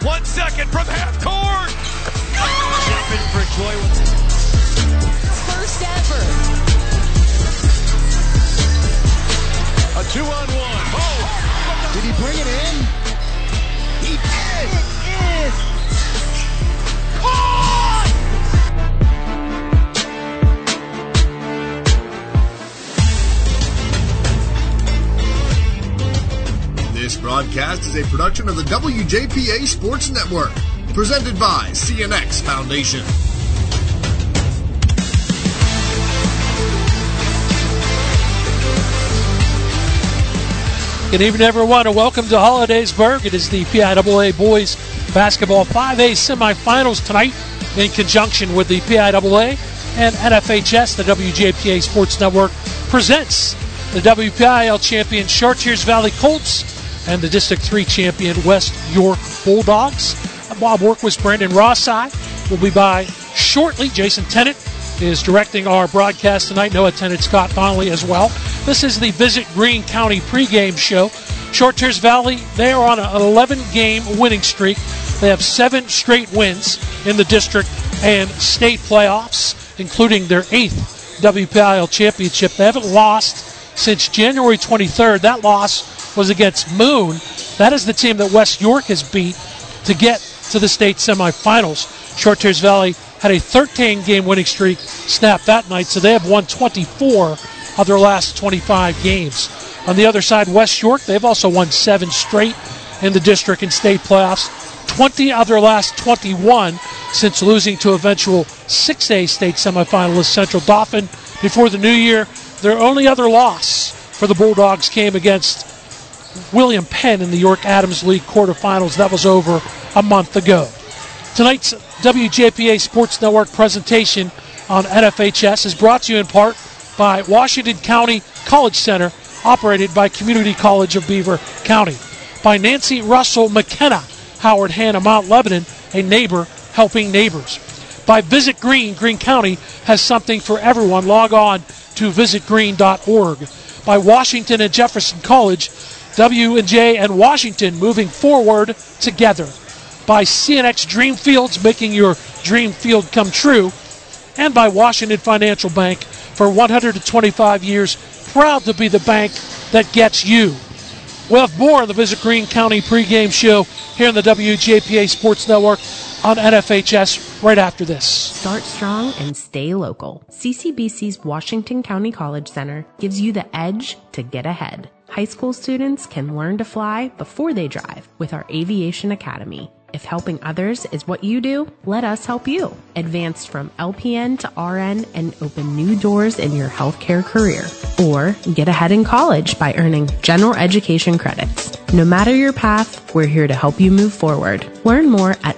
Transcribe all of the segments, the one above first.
1 second from half court. Chapman for Joy. First ever. A 2-on-1. Oh! Did he bring it in? He did! It is. This broadcast is a production of the WJPA Sports Network, presented by CNX Foundation. Good evening, everyone, and welcome to Hollidaysburg. It is the PIAA Boys Basketball 5A semifinals tonight in conjunction with the PIAA and NFHS. The WJPA Sports Network presents the WPIAL champion Chartiers Valley Colts and the District 3 champion West York Bulldogs. Bob Workwith, Brandon Rossai will be by shortly. Jason Tennant is directing our broadcast tonight. Noah Tennant, Scott Donnelly as well. This is the Visit Greene County pregame show. Chartiers Valley, they are on an 11-game winning streak. They have 7 straight wins in the district and state playoffs, including their 8th WPIAL championship. They haven't lost since January 23rd. That loss was against Moon. That is the team that West York has beat to get to the state semifinals. Chartiers Valley had a 13-game winning streak snapped that night, so they have won 24 of their last 25 games. On the other side, West York, they've also won 7 straight in the district and state playoffs, 20 of their last 21 since losing to eventual 6A state semifinalist Central Dauphin before the new year. Their only other loss for the Bulldogs came against William Penn in the York Adams League quarterfinals. That was over a month ago. Tonight's WJPA Sports Network presentation on NFHS is brought to you in part by Washington County College Center, operated by Community College of Beaver County. By Nancy Russell McKenna, Howard Hanna, Mount Lebanon, a neighbor helping neighbors. By Visit Greene, Greene County has something for everyone. Log on to visitgreene.org. By Washington and Jefferson College, W&J and Washington moving forward together. By CNX Dreamfields, making your dream field come true. And by Washington Financial Bank, for 125 years, proud to be the bank that gets you. We'll have more on the Visit Greene County pregame show here in the WJPA Sports Network on NFHS right after this. Start strong and stay local. CCBC's Washington County College Center gives you the edge to get ahead. High school students can learn to fly before they drive with our Aviation Academy. If helping others is what you do, let us help you. Advance from LPN to RN and open new doors in your healthcare career. Or get ahead in college by earning general education credits. No matter your path, we're here to help you move forward. Learn more at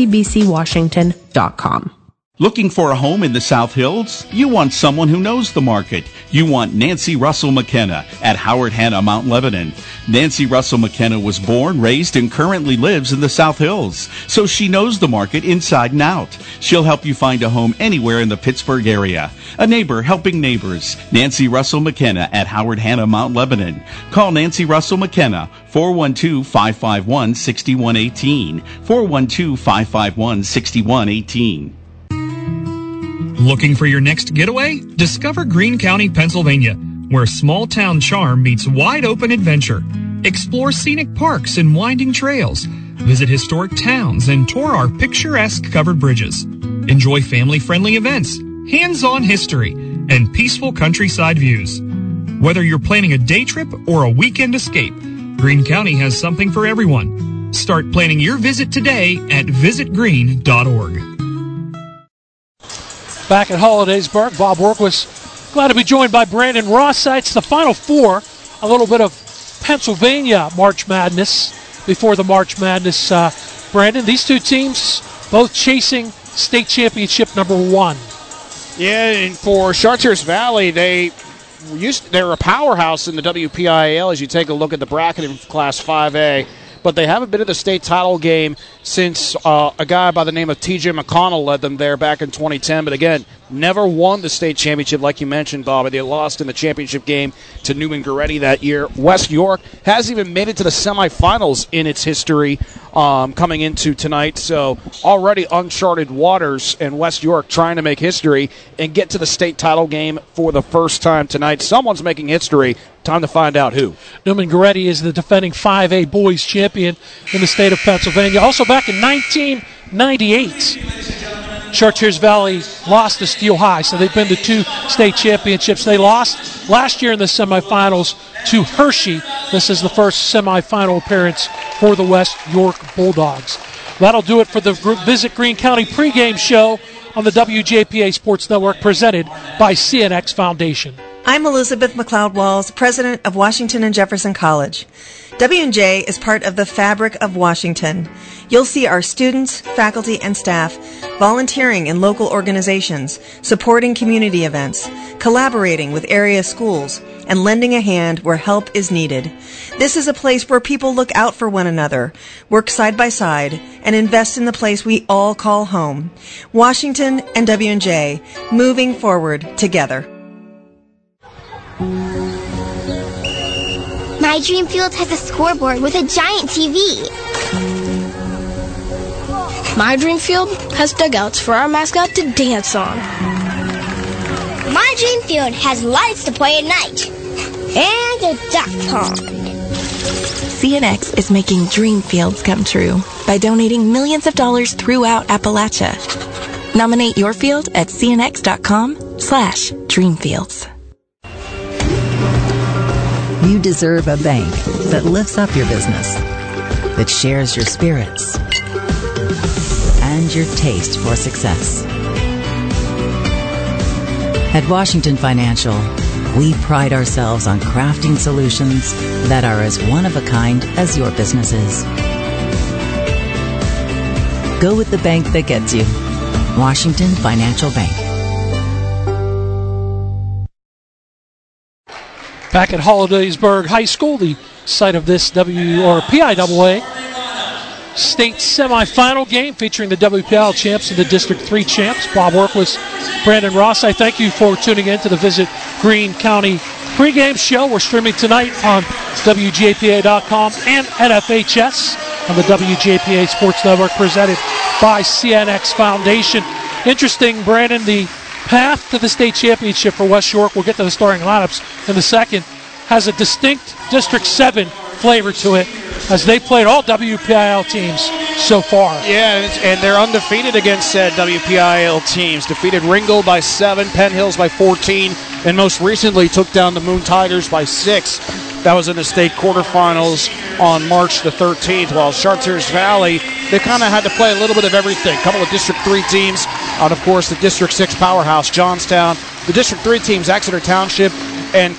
ccbcwashington.com. Looking for a home in the South Hills? You want someone who knows the market. You want Nancy Russell McKenna at Howard Hanna, Mount Lebanon. Nancy Russell McKenna was born, raised, and currently lives in the South Hills, so she knows the market inside and out. She'll help you find a home anywhere in the Pittsburgh area. A neighbor helping neighbors. Nancy Russell McKenna at Howard Hanna, Mount Lebanon. Call Nancy Russell McKenna, 412-551-6118. 412-551-6118. Looking for your next getaway? Discover Greene County, Pennsylvania, where small-town charm meets wide-open adventure. Explore scenic parks and winding trails. Visit historic towns and tour our picturesque covered bridges. Enjoy family-friendly events, hands-on history, and peaceful countryside views. Whether you're planning a day trip or a weekend escape, Greene County has something for everyone. Start planning your visit today at visitgreene.org. Back at Hollidaysburg, Bob Workwith, glad to be joined by Brandon Rossai. It's the Final Four, a little bit of Pennsylvania March Madness before the March Madness. Brandon, these two teams both chasing state championship number 1. Yeah, and for Chartiers Valley, they're a powerhouse in the WPIAL as you take a look at the bracket in Class 5A. but they haven't been in the state title game since a guy by the name of T.J. McConnell led them there back in 2010. But again, never won the state championship like you mentioned, Bob. They lost in the championship game to Newman Goretti that year. West York hasn't even made it to the semifinals in its history coming into tonight. So already uncharted waters, and West York trying to make history and get to the state title game for the first time tonight. Someone's making history. Time to find out who. Newman Goretti is the defending 5A boys champion in the state of Pennsylvania. Also back in 1998, Chartiers Valley lost to Steel High, so they've been to 2 state championships. They lost last year in the semifinals to Hershey. This is the first semifinal appearance for the West York Bulldogs. That'll do it for the Visit Greene County pregame show on the WJPA Sports Network, presented by CNX Foundation. I'm Elizabeth McLeod-Walls, president of Washington and Jefferson College. W&J is part of the fabric of Washington. You'll see our students, faculty, and staff volunteering in local organizations, supporting community events, collaborating with area schools, and lending a hand where help is needed. This is a place where people look out for one another, work side by side, and invest in the place we all call home. Washington and W&J, moving forward together. My dream field has a scoreboard with a giant TV. My dream field has dugouts for our mascot to dance on. My dream field has lights to play at night. And a duck pond. CNX is making dream fields come true by donating millions of dollars throughout Appalachia. Nominate your field at cnx.com/dreamfields. You deserve a bank that lifts up your business, that shares your spirits and your taste for success. At Washington Financial, we pride ourselves on crafting solutions that are as one-of-a-kind as your business is. Go with the bank that gets you. Washington Financial Bank. Back at Hollidaysburg High School, the site of this PIAA state semifinal game featuring the WPIAL champs and the District 3 champs. Bob Workwith, Brandon Ross, I thank you for tuning in to the Visit Greene County pregame show. We're streaming tonight on WJPA.com and NFHS on the WJPA Sports Network, presented by CNX Foundation. Interesting, Brandon, the path to the state championship for West York, we'll get to the starting lineups in a second, has a distinct District 7 flavor to it, as they played all WPIAL teams so far. Yeah, and they're undefeated against said WPIAL teams. Defeated Ringgold by 7, Penn Hills by 14, and most recently took down the Moon Tigers by 6. That was in the state quarterfinals on March the 13th, while Chartiers Valley, they kind of had to play a little bit of everything. A couple of District 3 teams, and of course the District 6 powerhouse, Johnstown. The District 3 teams, Exeter Township and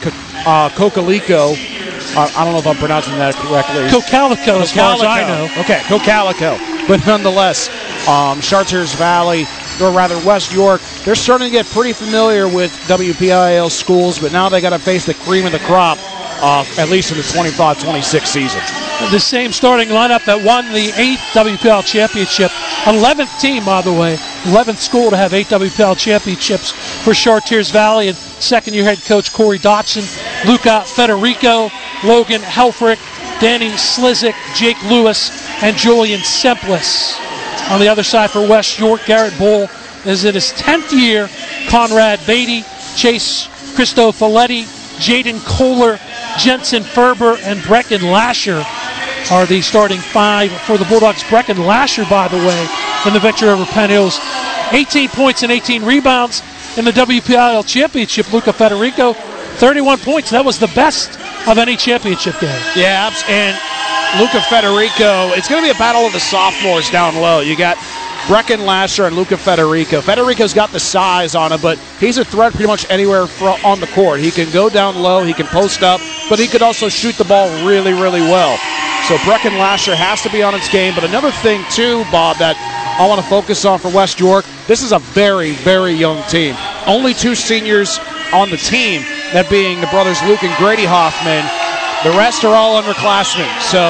Cocalico. I don't know if I'm pronouncing that correctly. Cocalico, as far as I know. Okay, Cocalico. But nonetheless, Chartiers Valley, or rather West York, they're starting to get pretty familiar with WPIAL schools, but now they got to face the cream of the crop, at least in the 25-26 season. The same starting lineup that won the 8th WPIAL championship. 11th team, by the way. 11th school to have 8 WPIAL championships for Chartiers Valley. And second-year head coach Corey Dotson, Luca Federico, Logan Helfrich, Danny Slizik, Jake Lewis, and Julian Semplis. On the other side for West York, Garrett Bull is in his 10th year. Conrad Beatty, Chase Cristofoletti, Jaden Kohler, Jensen Ferber, and Brecken Lasher are the starting 5 for the Bulldogs. Brecken Lasher, by the way, in the victory over Penn Hills. 18 points and 18 rebounds in the WPIAL championship. Luca Federico, 31 points. That was the best of any championship game. Yeah, and Luca Federico, it's going to be a battle of the sophomores down low. You got Brecken Lasher and Luca Federico. Federico's got the size on him, but he's a threat pretty much anywhere on the court. He can go down low, he can post up, but he could also shoot the ball really, really well. So Brecken Lasher has to be on its game. But another thing, too, Bob, that I want to focus on for West York, this is a very, very young team. Only 2 seniors on the team, that being the brothers Luke and Grady Hoffman. The rest are all underclassmen. So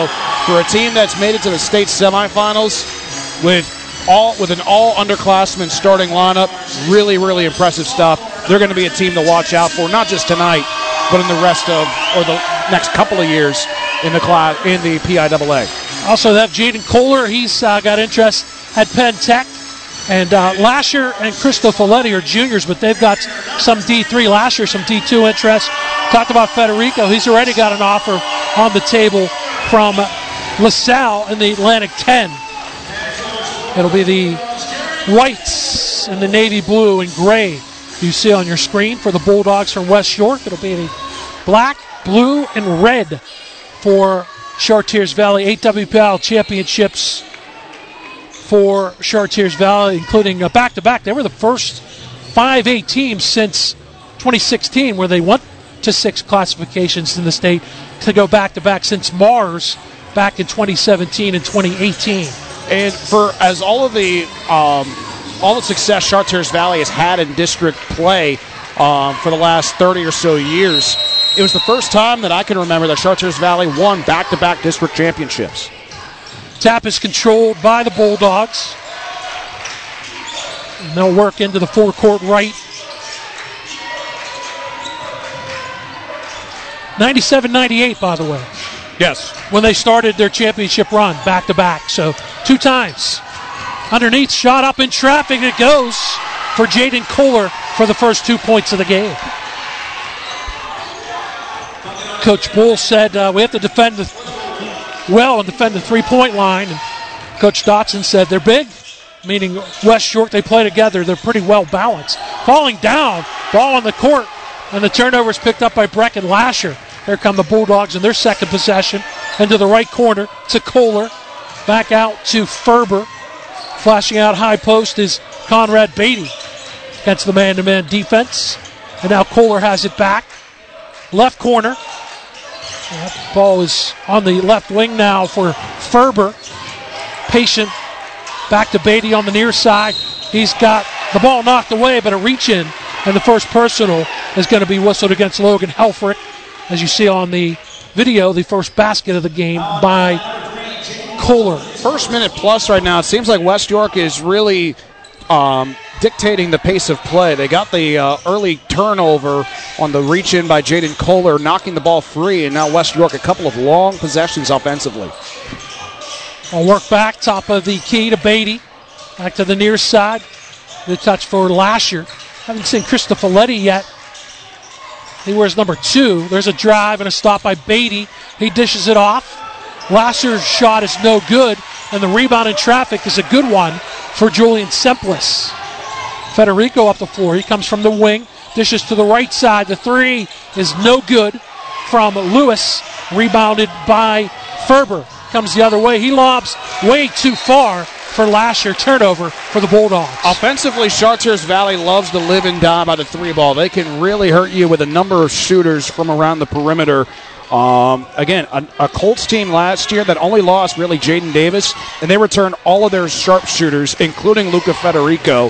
For a team that's made it to the state semifinals with an all underclassmen starting lineup, really, really impressive stuff. They're going to be a team to watch out for, not just tonight, but in the rest of, or the next couple of years in the PIAA. Also, they have Jaden Kohler. He's got interest at Penn Tech. And Lasher and Cristo Folletti are juniors, but they've got some D3. Lasher, some D2 interest. Talked about Federico. He's already got an offer on the table from LaSalle in the Atlantic 10. It'll be the whites and the navy blue and gray you see on your screen for the Bulldogs from West York. It'll be the black, blue, and red for Chartiers Valley. 8 WPIAL championships for Chartiers Valley, including back-to-back. They were the first 5A teams since 2016 where they went to 6 classifications in the state to go back-to-back since Mars back in 2017 and 2018. And for as all the success Chartiers Valley has had in district play for the last 30 or so years, it was the first time that I can remember that Chartiers Valley won back-to-back district championships. Tap is controlled by the Bulldogs. And they'll work into the forecourt right. 97-98, by the way. Yes. When they started their championship run, back-to-back. So 2 times. Underneath, shot up in traffic. It goes for Jaden Kohler for the first 2 points of the game. Coach Bull said we have to defend the three-point line. And Coach Dotson said they're big, meaning West York, they play together. They're pretty well balanced. Falling down, ball on the court, and the turnover is picked up by Brecken Lasher. Here come the Bulldogs in their second possession. Into the right corner to Kohler. Back out to Ferber. Flashing out high post is Conrad Beatty against the man-to-man defense. And now Kohler has it back. Left corner. That ball is on the left wing now for Ferber. Patient back to Beatty on the near side. He's got the ball knocked away, but a reach in. And the first personal is going to be whistled against Logan Helfrich. As you see on the video, the first basket of the game by Kohler. First minute plus right now. It seems like West York is really dictating the pace of play. They got the early turnover on the reach-in by Jaden Kohler, knocking the ball free, and now West York a couple of long possessions offensively. I'll work back, top of the key to Beatty. Back to the near side. Good touch for Lasher. Haven't seen Cristo Folletti yet. He wears number 2. There's a drive and a stop by Beatty. He dishes it off. Lasher's shot is no good, and the rebound in traffic is a good one for Julian Semplis. Federico up the floor. He comes from the wing, dishes to the right side. The 3 is no good from Lewis, rebounded by Ferber. Comes the other way. He lobs way too far for Lasher. Turnover for the Bulldogs. Offensively, Chartiers Valley loves to live and die by the 3 ball. They can really hurt you with a number of shooters from around the perimeter. Again, a Colts team last year that only lost really Jaden Davis, and they returned all of their sharpshooters, including Luca Federico.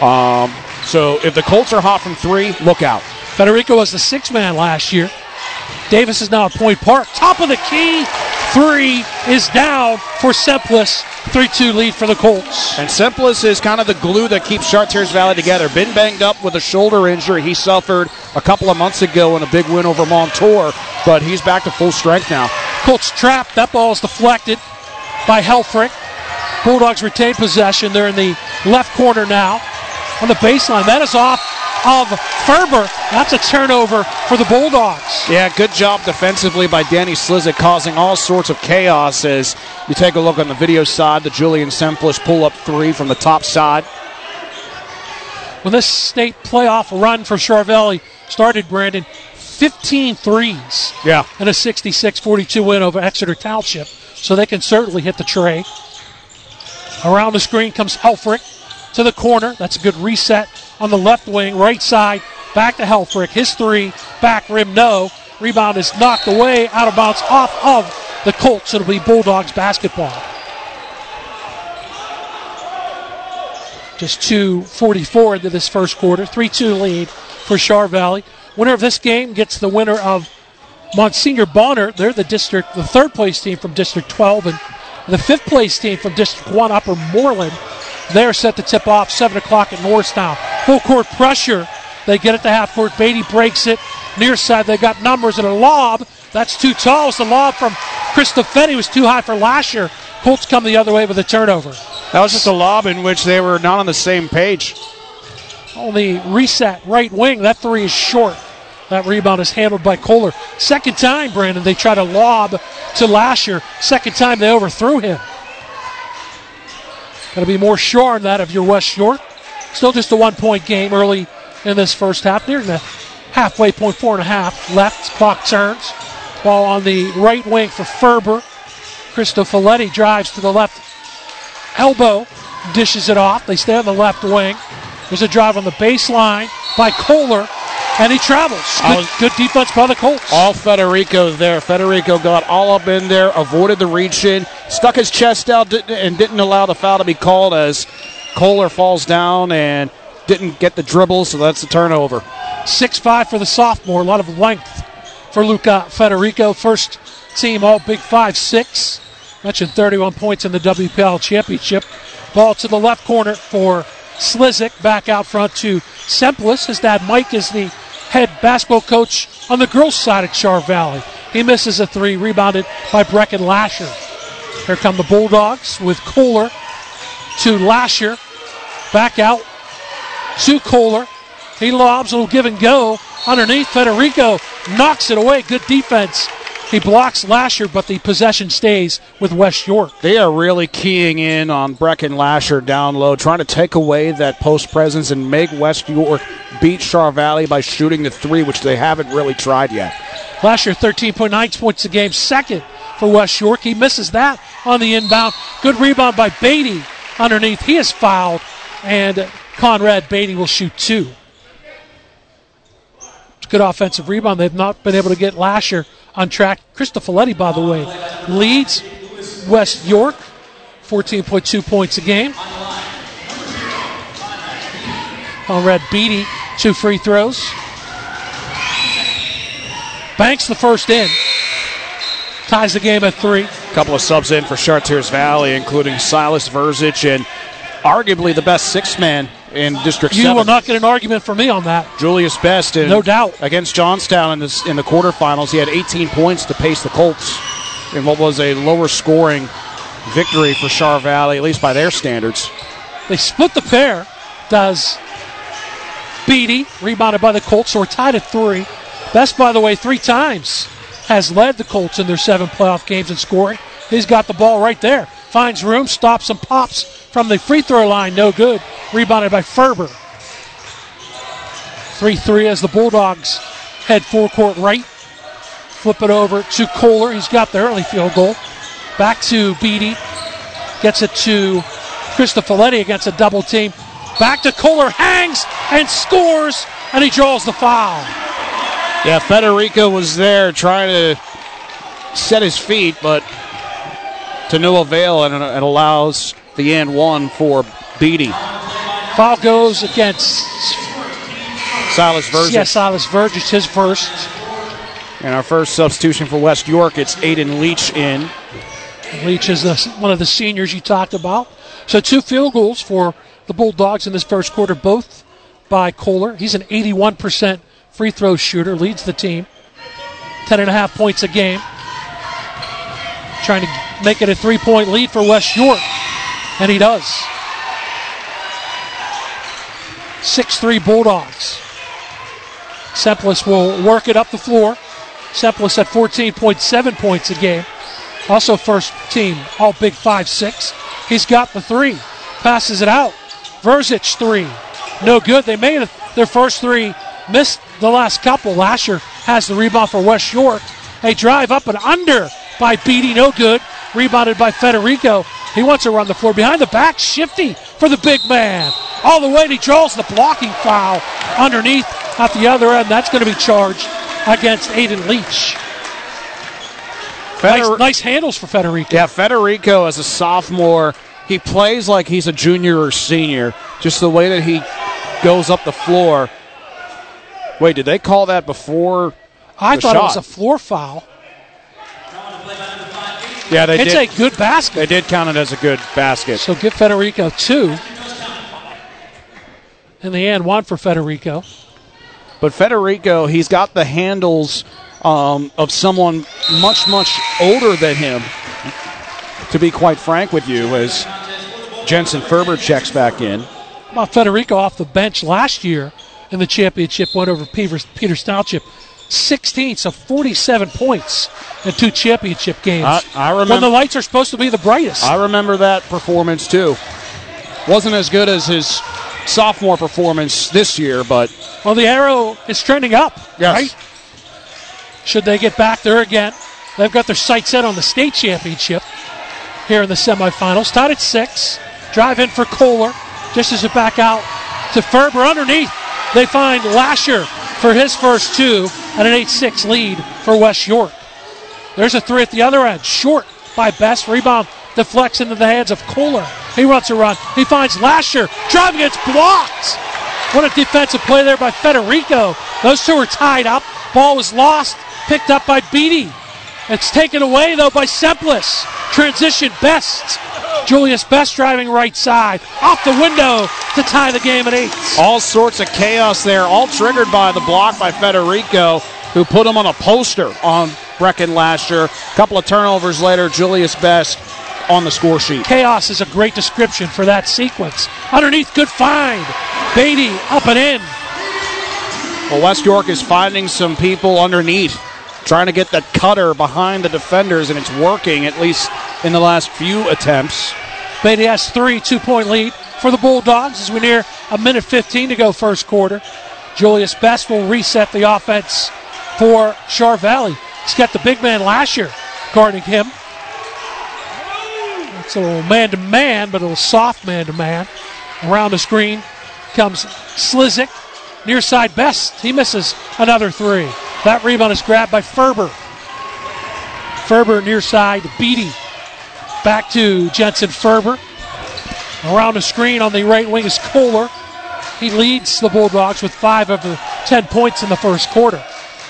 So if the Colts are hot from 3, look out. Federico was the 6th man last year. Davis is now at Point Park. Top of the key. 3 is down for Semplis. 3-2 lead for the Colts. And Semplis is kind of the glue that keeps Chartiers Valley together. Been banged up with a shoulder injury he suffered a couple of months ago in a big win over Montour, but he's back to full strength now. Colts trapped. That ball is deflected by Helfrich. Bulldogs retain possession. They're in the left corner now on the baseline. That is off of Ferber. That's a turnover for the Bulldogs. Yeah, good job defensively by Danny Slizik, causing all sorts of chaos as you take a look on the video side. The Julian Semplis pull-up 3 from the top side. When this state playoff run for Char Valley started, Brandon, 15 threes. Yeah. And a 66-42 win over Exeter Township. So they can certainly hit the tray. Around the screen comes Helfrich to the corner. That's a good reset on the left wing, right side, back to Helfrich. His 3, back rim, no. Rebound is knocked away, out of bounds, off of the Colts. It'll be Bulldogs basketball. Just 2:44 into this first quarter. 3-2 lead for Char Valley. Winner of this game gets the winner of Monsignor Bonner, they're the third place team from District 12, and the fifth place team from District 1, Upper Moreland. They're set to tip off 7 o'clock at Norristown. Full court pressure. They get it to half court. Beatty breaks it. Near side, they got numbers and a lob. That's too tall. It's the lob from Cristofetti was too high for Lasher. Colts come the other way with a turnover. That was just a lob in which they were not on the same page. Only reset right wing. That three is short. That rebound is handled by Kohler. Second time, Brandon, they try to lob to Lasher. Second time they overthrew him. Got to be more sure on that if you're West York. Still just a 1-point game early in this first half. Near the halfway point, 4.5 left. Clock turns. Ball on the right wing for Ferber. Cristofaletti drives to the left elbow. Dishes it off. They stay on the left wing. There's a drive on the baseline by Kohler, and he travels. Good defense by the Colts. All Federico there. Federico got all up in there, avoided the reach in, stuck his chest out, and didn't allow the foul to be called as Kohler falls down and didn't get the dribble, so that's the turnover. 6'5" for the sophomore. A lot of length for Luca Federico. First team all Big 5'6". Mentioned 31 points in the WPL championship. Ball to the left corner for Slizik. Back out front to Semplis. His dad Mike is the head basketball coach on the girls' side at Char Valley. He misses a three, rebounded by Brecken Lasher. Here come the Bulldogs with Kohler to Lasher. Back out to Kohler. He lobs, a little give and go. Underneath, Federico knocks it away. Good defense. He blocks Lasher, but the possession stays with West York. They are really keying in on Brecken Lasher down low, trying to take away that post presence and make West York beat Char Valley by shooting the three, which they haven't really tried yet. Lasher, 13.9 points a game, second for West York. He misses that on the inbound. Good rebound by Beatty underneath. He is fouled, and Conrad Beatty will shoot two. Good offensive rebound. They've not been able to get Lasher on track. Cristofaletti, by the way, leads West York, 14.2 points a game. Conrad Beatty, 2 free throws. Banks the first in. Ties the game at 3. A couple of subs in for Chartiers Valley, including Silas Verzic and arguably the best sixth man in District 7. You will not get an argument from me on that. Julius Best, no doubt, against Johnstown in the quarterfinals. He had 18 points to pace the Colts in what was a lower scoring victory for Char Valley, at least by their standards. They split the pair. Does Beatty, rebounded by the Colts, so we're tied at 3. Best, by the way, 3 times has led the Colts in their 7 playoff games in scoring. He's got the ball right there. Finds room, stops and pops from the free throw line. No good. Rebounded by Ferber. 3-3 as the Bulldogs head forecourt right. Flip it over to Kohler. He's got the early field goal. Back to Beatty. Gets it to Cristofaletti against a double team. Back to Kohler. Hangs and scores. And he draws the foul. Yeah, Federico was there trying to set his feet, but to no avail, and it allows the and one for Beatty. Foul goes against Silas Verzic. Yeah, Silas Verzic, his first. And our first substitution for West York, it's Aiden Leach in. Leach is one of the seniors you talked about. So 2 field goals for the Bulldogs in this first quarter, both by Kohler. He's an 81% free throw shooter, leads the team. 10.5 points a game. Trying to make it a 3-point lead for West York. And he does. 6-3 Bulldogs. Semplis will work it up the floor. Semplis at 14.7 points a game. Also first team, all Big 5'6". He's got the 3. Passes it out. Verzic 3. No good. They made it their first 3. Missed the last couple. Lasher has the rebound for West York. A drive up and under by Beatty. No good. Rebounded by Federico. He wants to run the floor. Behind the back, Shifty for the big man. All the way, and he draws the blocking foul underneath at the other end. That's going to be charged against Aiden Leach. Nice handles for Federico. Yeah, Federico as a sophomore, he plays like he's a junior or senior. Just the way that he goes up the floor. Wait, did they call that before? I thought it was a floor foul. Yeah, it's a good basket. They did count it as a good basket. So give Federico 2. In the end, 1 for Federico. But Federico, he's got the handles of someone much, much older than him, to be quite frank with you, as Jensen Ferber checks back in. Well, Federico off the bench last year in the championship, went over Peters Township. 16, so 47 points in 2 championship games. I remember when the lights are supposed to be the brightest. I remember that performance too. Wasn't as good as his sophomore performance this year, but well, the arrow is trending up. Yes. Right? Should they get back there again? They've got their sights set on the state championship here in the semifinals. Tied at 6. Drive in for Kohler. Just as it back out to Ferber underneath. They find Lasher for his first 2 and an 8-6 lead for West York. There's a 3 at the other end. Short by Best. Rebound deflects into the hands of Kohler. He runs a run. He finds Lasher. Driving, it's blocked. What a defensive play there by Federico. Those two are tied up. Ball was lost. Picked up by Beatty. It's taken away, though, by Semplis. Transition Best. Julius Best driving right side. Off the window to tie the game at 8. All sorts of chaos there, all triggered by the block by Federico, who put him on a poster on Brecken Lasher. A couple of turnovers later, Julius Best on the score sheet. Chaos is a great description for that sequence. Underneath, good find. Beatty up and in. Well, West York is finding some people underneath, trying to get that cutter behind the defenders, and it's working, at least in the last few attempts. Beatty has 3, 2-point lead for the Bulldogs as we near a minute 15 to go first quarter. Julius Best will reset the offense for Char Valley. He's got the big man Lasher guarding him. It's a little man-to-man, but a little soft man-to-man. Around the screen comes Slizik. Near side Best. He misses another 3. That rebound is grabbed by Ferber. Ferber near side to Beatty. Back to Jensen Ferber. Around the screen on the right wing is Kohler. He leads the Bulldogs with 5 of the 10 points in the first quarter.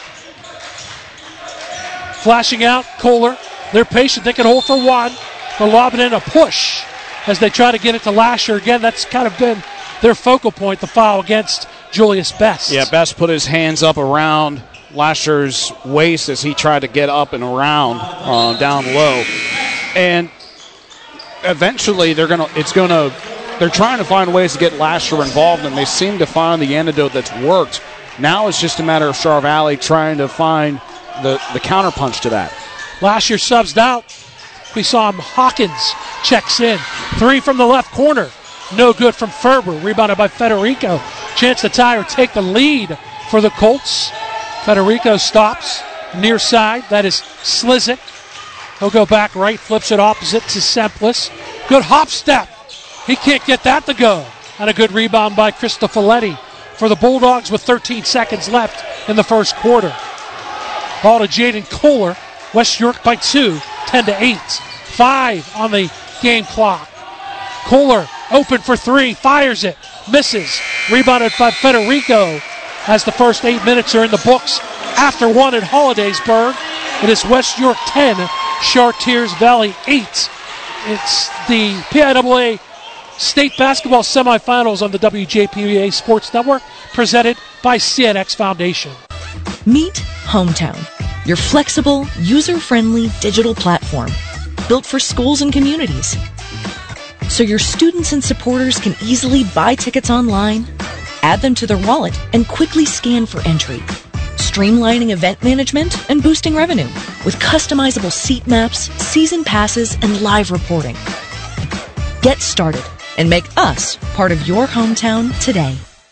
Flashing out, Kohler. They're patient. They can hold for 1. They're lobbing in a push as they try to get it to Lasher. Again, that's kind of been their focal point, the foul against Julius Best. Yeah, Best put his hands up around Lasher's waist as he tried to get up and around down low. And eventually they're trying to find ways to get Lasher involved, and they seem to find the antidote that's worked. Now it's just a matter of Char Valley trying to find the counterpunch to that. Lasher subs out. We saw him. Hawkins checks in. 3 from the left corner. No good from Ferber. Rebounded by Federico. Chance to tie or take the lead for the Colts. Federico stops. Near side. That is Slizik. He'll go back right. Flips it opposite to Semplis. Good hop step. He can't get that to go. And a good rebound by Cristofoletti for the Bulldogs with 13 seconds left in the first quarter. Ball to Jaden Kohler. West York by 2. 10-8. 5 on the game clock. Kohler open for 3. Fires it. Misses. Rebounded by Federico as the first 8 minutes are in the books. After 1 at Hollidaysburg, it is West York 10, Chartiers Valley 8. It's the PIAA State Basketball Semifinals on the WJPA Sports Network, presented by CNX Foundation. Meet Hometown, your flexible, user-friendly digital platform built for schools and communities. So your students and supporters can easily buy tickets online, add them to their wallet, and quickly scan for entry. Streamlining event management and boosting revenue with customizable seat maps, season passes, and live reporting. Get started and make us part of your hometown today.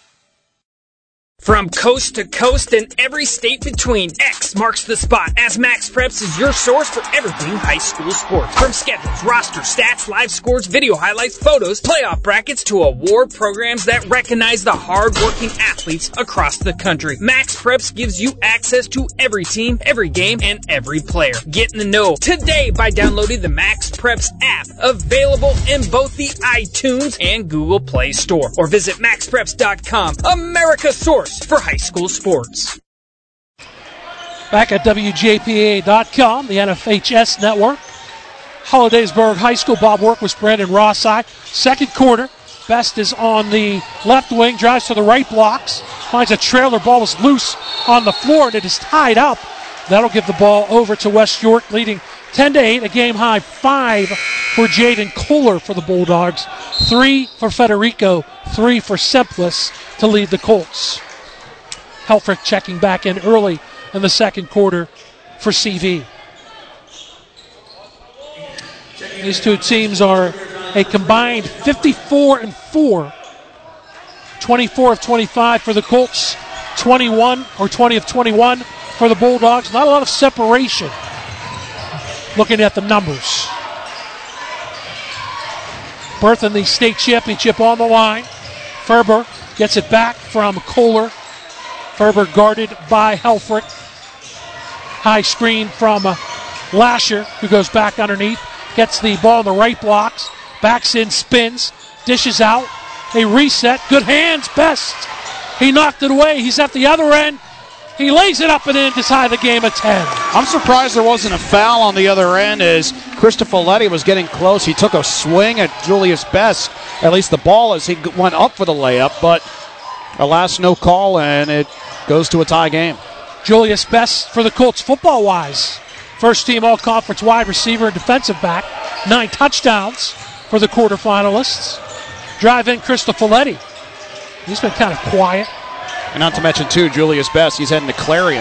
From coast to coast and every state between, X marks the spot as Max Preps is your source for everything high school sports. From schedules, roster stats, live scores, video highlights, photos, playoff brackets, to award programs that recognize the hard-working athletes across the country. Max Preps gives you access to every team, every game, and every player. Get in the know today by downloading the Max Preps app, available in both the iTunes and Google Play Store. Or visit maxpreps.com, America's source for high school sports. Back at WJPA.com, the NFHS network. Hollidaysburg High School. Bob Workwith, Brandon Rossai. Second quarter. Best is on the left wing, drives to the right blocks, finds a trailer. Ball was loose on the floor, and it is tied up. That'll give the ball over to West York, leading 10-8, a game-high 5 for Jaden Kohler for the Bulldogs, 3 for Federico, 3 for Semplus to lead the Colts. Helfrich checking back in early in the second quarter for CV. These two teams are a combined 54-4, 24 of 25 for the Colts, 20 of 21 for the Bulldogs. Not a lot of separation looking at the numbers. Berth in the state championship on the line. Ferber gets it back from Kohler. Ferber guarded by Helfrich. High screen from Lasher, who goes back underneath. Gets the ball in the right blocks. Backs in, spins, dishes out. A reset. Good hands, Best. He knocked it away. He's at the other end. He lays it up and in to tie the game at 10. I'm surprised there wasn't a foul on the other end as Christopher Letty was getting close. He took a swing at Julius Best, at least the ball, as he went up for the layup, but alas, no call, and it goes to a tie game. Julius Best for the Colts football-wise. First team all-conference wide receiver and defensive back. 9 touchdowns for the quarterfinalists. Drive in Christopher Letty. He's been kind of quiet. And not to mention, too, Julius Best. He's heading to Clarion.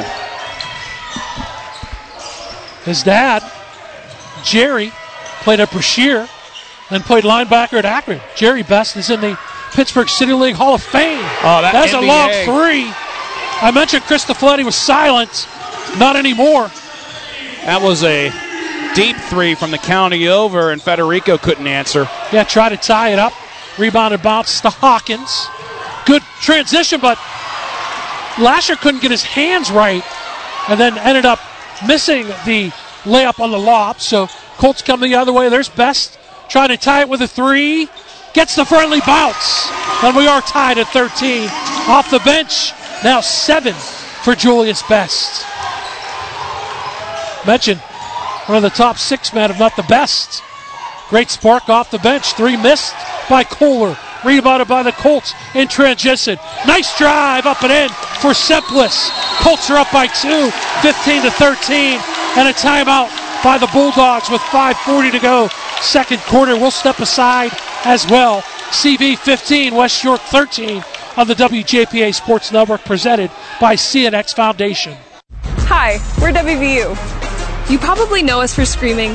His dad, Jerry, played at Brashear and played linebacker at Akron. Jerry Best is in the Pittsburgh City League Hall of Fame. Oh, that's NBA. A long three. I mentioned Christopher Letty was silent. Not anymore. That was a deep three from the county over, and Federico couldn't answer. Yeah, tried to tie it up. Rebounded bounce to Hawkins. Good transition, but Lasher couldn't get his hands right and then ended up missing the layup on the lob. So Colts come the other way. There's Best trying to tie it with a three. Gets the friendly bounce. And we are tied at 13. Off the bench, now 7 for Julius Best. Mentioned one of the top 6 men, if not the best. Great spark off the bench. 3 missed by Kohler. Rebounded by the Colts in transition. Nice drive up and in for Semplus. Colts are up by 2, 15-13. And a timeout by the Bulldogs with 5:40 to go. Second quarter. We'll step aside as well. CV 15, West York 13 on the WJPA Sports Network, presented by CNX Foundation. Hi, we're WVU. You probably know us for screaming.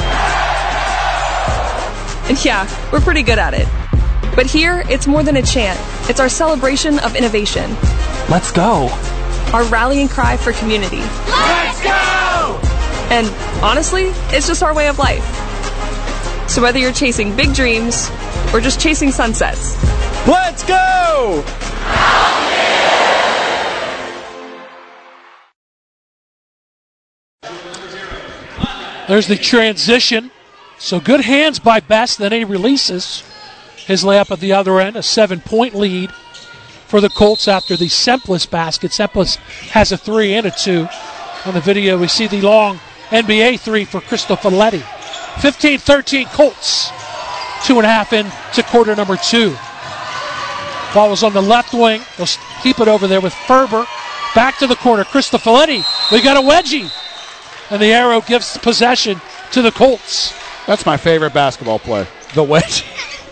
And yeah, we're pretty good at it. But here, it's more than a chant. It's our celebration of innovation. Let's go. Our rallying cry for community. Let's go! And honestly, it's just our way of life. So whether you're chasing big dreams or just chasing sunsets, let's go! There's the transition. So good hands by Best, then he releases his layup at the other end. A 7-point lead for the Colts after the Semplus basket. Semplus has a 3 and a 2. On the video, we see the long NBA 3 for Christopher Letty. 15-13 Colts. 2.5 into quarter number 2. Ball was on the left wing. They'll keep it over there with Ferber. Back to the corner. Christopher Letty. We got a wedgie. And the arrow gives possession to the Colts. That's my favorite basketball play, the wedgie.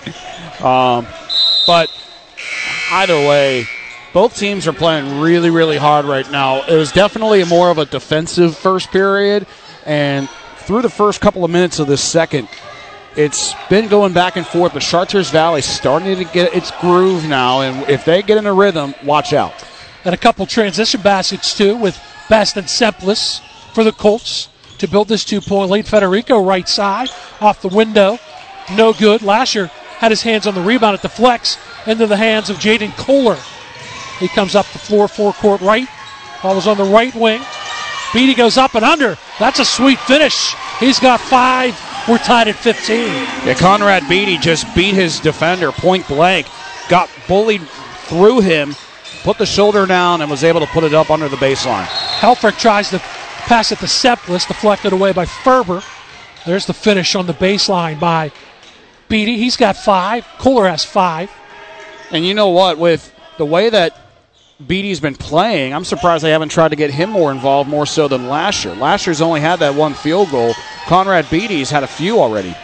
But either way, both teams are playing really, really hard right now. It was definitely more of a defensive first period, and through the first couple of minutes of this second, it's been going back and forth, but Chartiers Valley starting to get its groove now, and if they get in a rhythm, watch out. And a couple transition baskets, too, with Best and Semplus for the Colts to build this 2-point lead. Federico right side, off the window, no good. Lasher had his hands on the rebound at the flex, into the hands of Jaden Kohler. He comes up the floor, forecourt right. Ball was on the right wing. Beatty goes up and under. That's a sweet finish. He's got 5. We're tied at 15. Yeah, Conrad Beatty just beat his defender point blank, got bullied through him, put the shoulder down, and was able to put it up under the baseline. Helfrich tries to pass it to Seplis, deflected away by Ferber. There's the finish on the baseline by Beatty. He's got 5. Kohler has 5. And you know what? With the way that Beatty's been playing, I'm surprised they haven't tried to get him more involved, more so than Lasher. Lasher's only had that 1 field goal. Conrad Beatty's had a few already.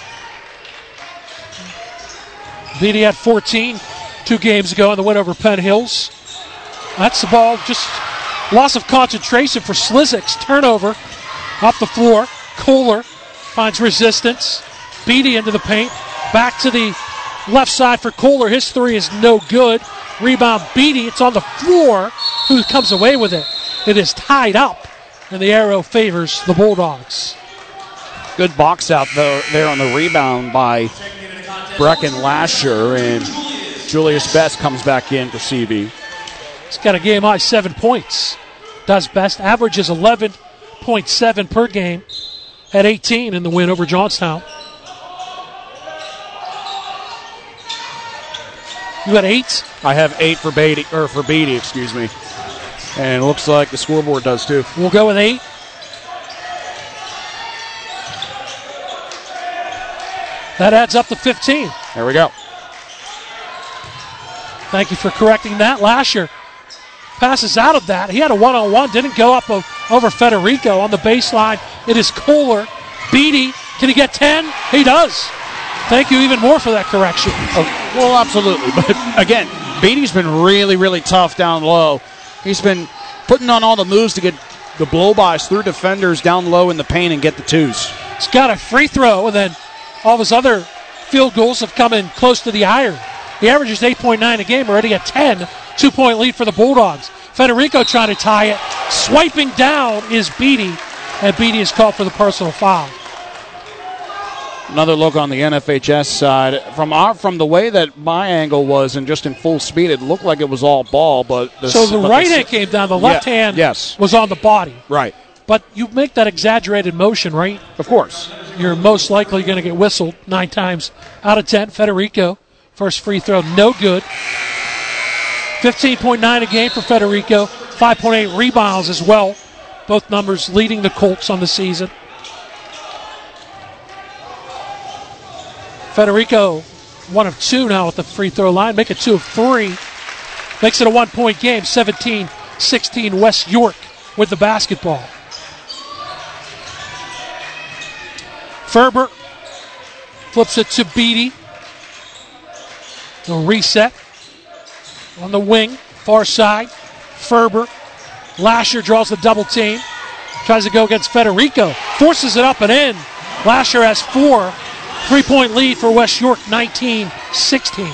Beatty had 14 2 games ago in the win over Penn Hills. That's the ball, just loss of concentration for Slizik's turnover. Up the floor, Kohler finds resistance. Beatty into the paint. Back to the left side for Kohler. His 3 is no good. Rebound Beatty. It's on the floor. Who comes away with it? It is tied up, and the arrow favors the Bulldogs. Good box out there on the rebound by Brecken Lasher, and Julius Best comes back in for CV. He's got a game high 7 points. Does Best. Averages 11.7 per game at 18 in the win over Johnstown. You got 8? I have 8 for Beatty, excuse me. And it looks like the scoreboard does too. We'll go with 8. That adds up to 15. There we go. Thank you for correcting that. Lasher passes out of that. He had a one-on-one, didn't go up over Federico on the baseline. It is Kohler. Beatty, can he get 10? He does. Thank you even more for that correction. Oh, well, absolutely. But again, Beatty's been really, really tough down low. He's been putting on all the moves to get the blow-bys through defenders down low in the paint and get the 2s. He's got a free throw, and then all of his other field goals have come in close to the iron. He averages 8.9 a game, already at 10. 2-point lead for the Bulldogs. Federico trying to tie it. Swiping down is Beatty, and Beatty is called for the personal foul. Another look on the NFHS side. From the way that my angle was and just in full speed, it looked like it was all ball. But the right hand came down. The left hand was on the body. Right. But you make that exaggerated motion, right? Of course. You're most likely going to get whistled 9 times out of 10. Federico, first free throw, no good. 15.9 a game for Federico. 5.8 rebounds as well. Both numbers leading the Colts on the season. Federico, 1 of 2 now at the free throw line. Make it 2 of 3. Makes it a 1-point game. 17-16 West York with the basketball. Ferber flips it to Beatty. The reset on the wing, far side. Ferber. Lasher draws the double team. Tries to go against Federico. Forces it up and in. Lasher has 4. 3-point lead for West York, 19-16.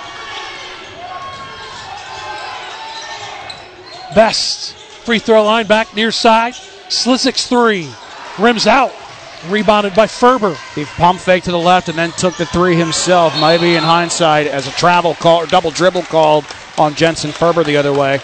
Best free throw line back near side. Slizik's 3. Rims out. Rebounded by Ferber. He pump faked to the left and then took the 3 himself. Maybe in hindsight as a travel call, or double dribble called on Jensen Ferber the other way.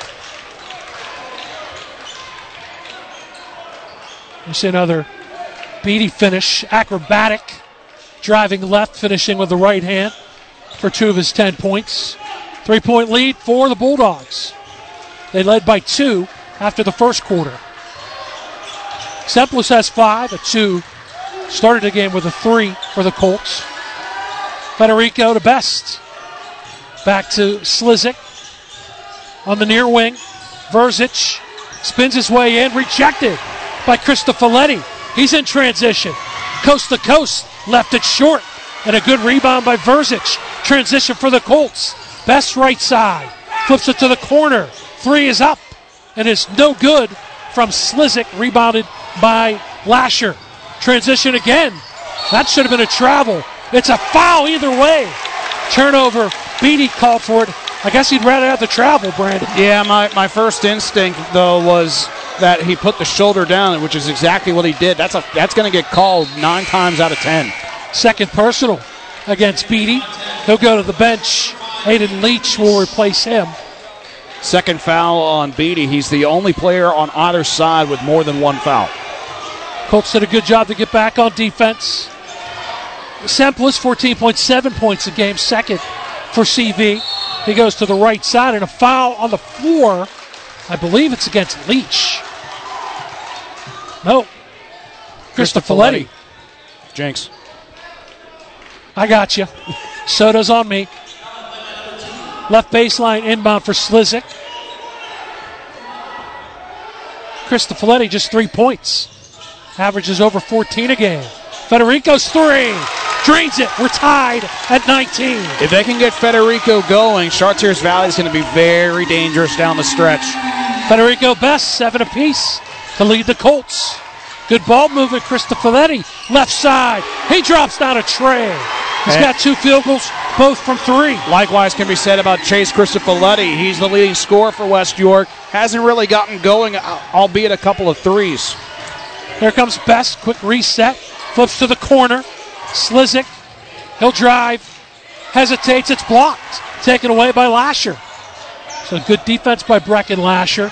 You see another Beatty finish. Acrobatic. Driving left, finishing with the right hand for 2 of his 10 points. 3-point lead for the Bulldogs. They led by 2 after the first quarter. Seplis has 5, a 2. Started the game with a 3 for the Colts. Federico to Best. Back to Slizik. On the near wing, Verzic spins his way in, rejected by Cristofoletti. He's in transition. Coast to coast, left it short. And a good rebound by Verzic. Transition for the Colts. Best right side. Flips it to the corner. 3 is up. And it's no good from Slizik. Rebounded by Lasher. Transition again. That should have been a travel. It's a foul either way. Turnover. Beatty called for it. I guess he'd rather have the travel, Brandon. Yeah, my first instinct, though, was that he put the shoulder down, which is exactly what he did. That's going to get called 9 times out of 10. Second personal against Beatty. He'll go to the bench. Aiden Leach will replace him. Second foul on Beatty. He's the only player on either side with more than 1 foul. Colts did a good job to get back on defense. Semplus, 14.7 points a game, second for CV. He goes to the right side, and a foul on the floor. I believe it's against Leach. No. Cristofoletti. Jinx. I got you. Soda's on me. Left baseline inbound for Slizik. Cristofoletti just 3 points. Averages over 14 a game. Federico's three. Drains it. We're tied at 19. If they can get Federico going, Chartiers Valley is going to be very dangerous down the stretch. Federico Best, 7 apiece to lead the Colts. Good ball movement, Cristofoletti. Left side. He drops down a tray. He's got 2 field goals, both from 3. Likewise can be said about Chase Cristofoletti. He's the leading scorer for West York. Hasn't really gotten going, albeit a couple of threes. Here comes Best. Quick reset. Flips to the corner. Slizik. He'll drive. Hesitates. It's blocked. Taken away by Lasher. So good defense by Brecken Lasher.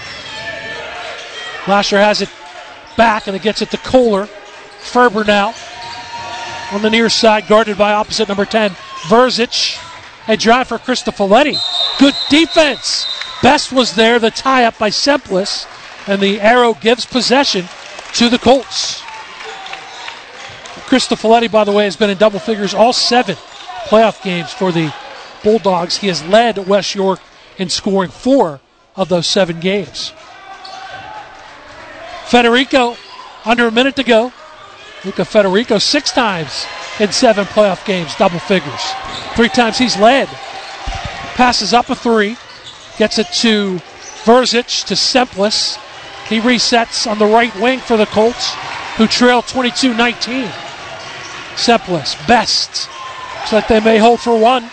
Lasher has it back and it gets it to Kohler. Ferber now on the near side, guarded by opposite number 10, Verzic. A drive for Cristofoletti. Good defense. Best was there. The tie-up by Semplis. And the arrow gives possession to the Colts. Cristofoletti, by the way, has been in double figures all 7 playoff games for the Bulldogs. He has led West York in scoring 4 of those 7 games. Federico, under a minute to go. Luca Federico 6 times in 7 playoff games, double figures. 3 times he's led. Passes up a 3. Gets it to Verzic, to Semplis. He resets on the right wing for the Colts, who trail 22-19. Semplis, Best. Looks like they may hold for 1.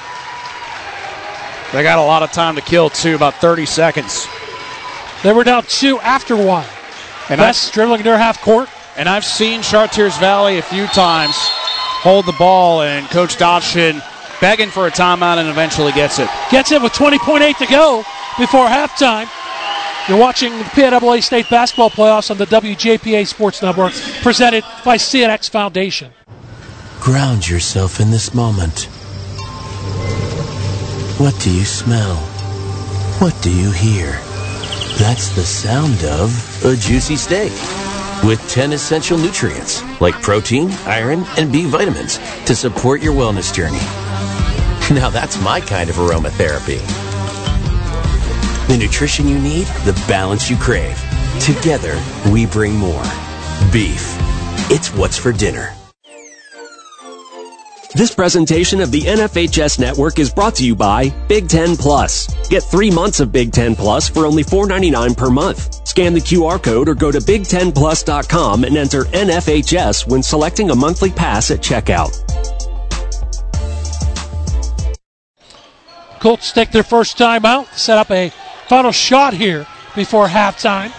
They got a lot of time to kill, too, about 30 seconds. They were down 2 after 1. And Best dribbling near half court. And I've seen Chartiers Valley a few times hold the ball, and Coach Dodson begging for a timeout and eventually gets it. Gets it with 20.8 to go before halftime. You're watching the PIAA State Basketball Playoffs on the WJPA Sports Network, presented by CNX Foundation. Ground yourself in this moment. What do you smell? What do you hear? That's the sound of a juicy steak with 10 essential nutrients like protein, iron, and B vitamins to support your wellness journey. Now that's my kind of aromatherapy. The nutrition you need, the balance you crave. Together, we bring more. Beef. It's what's for dinner. This presentation of the NFHS Network is brought to you by Big Ten Plus. Get 3 months of Big Ten Plus for only $4.99 per month. Scan the QR code or go to big10plus.com and enter NFHS when selecting a monthly pass at checkout. Colts take their first time out, set up a final shot here before halftime.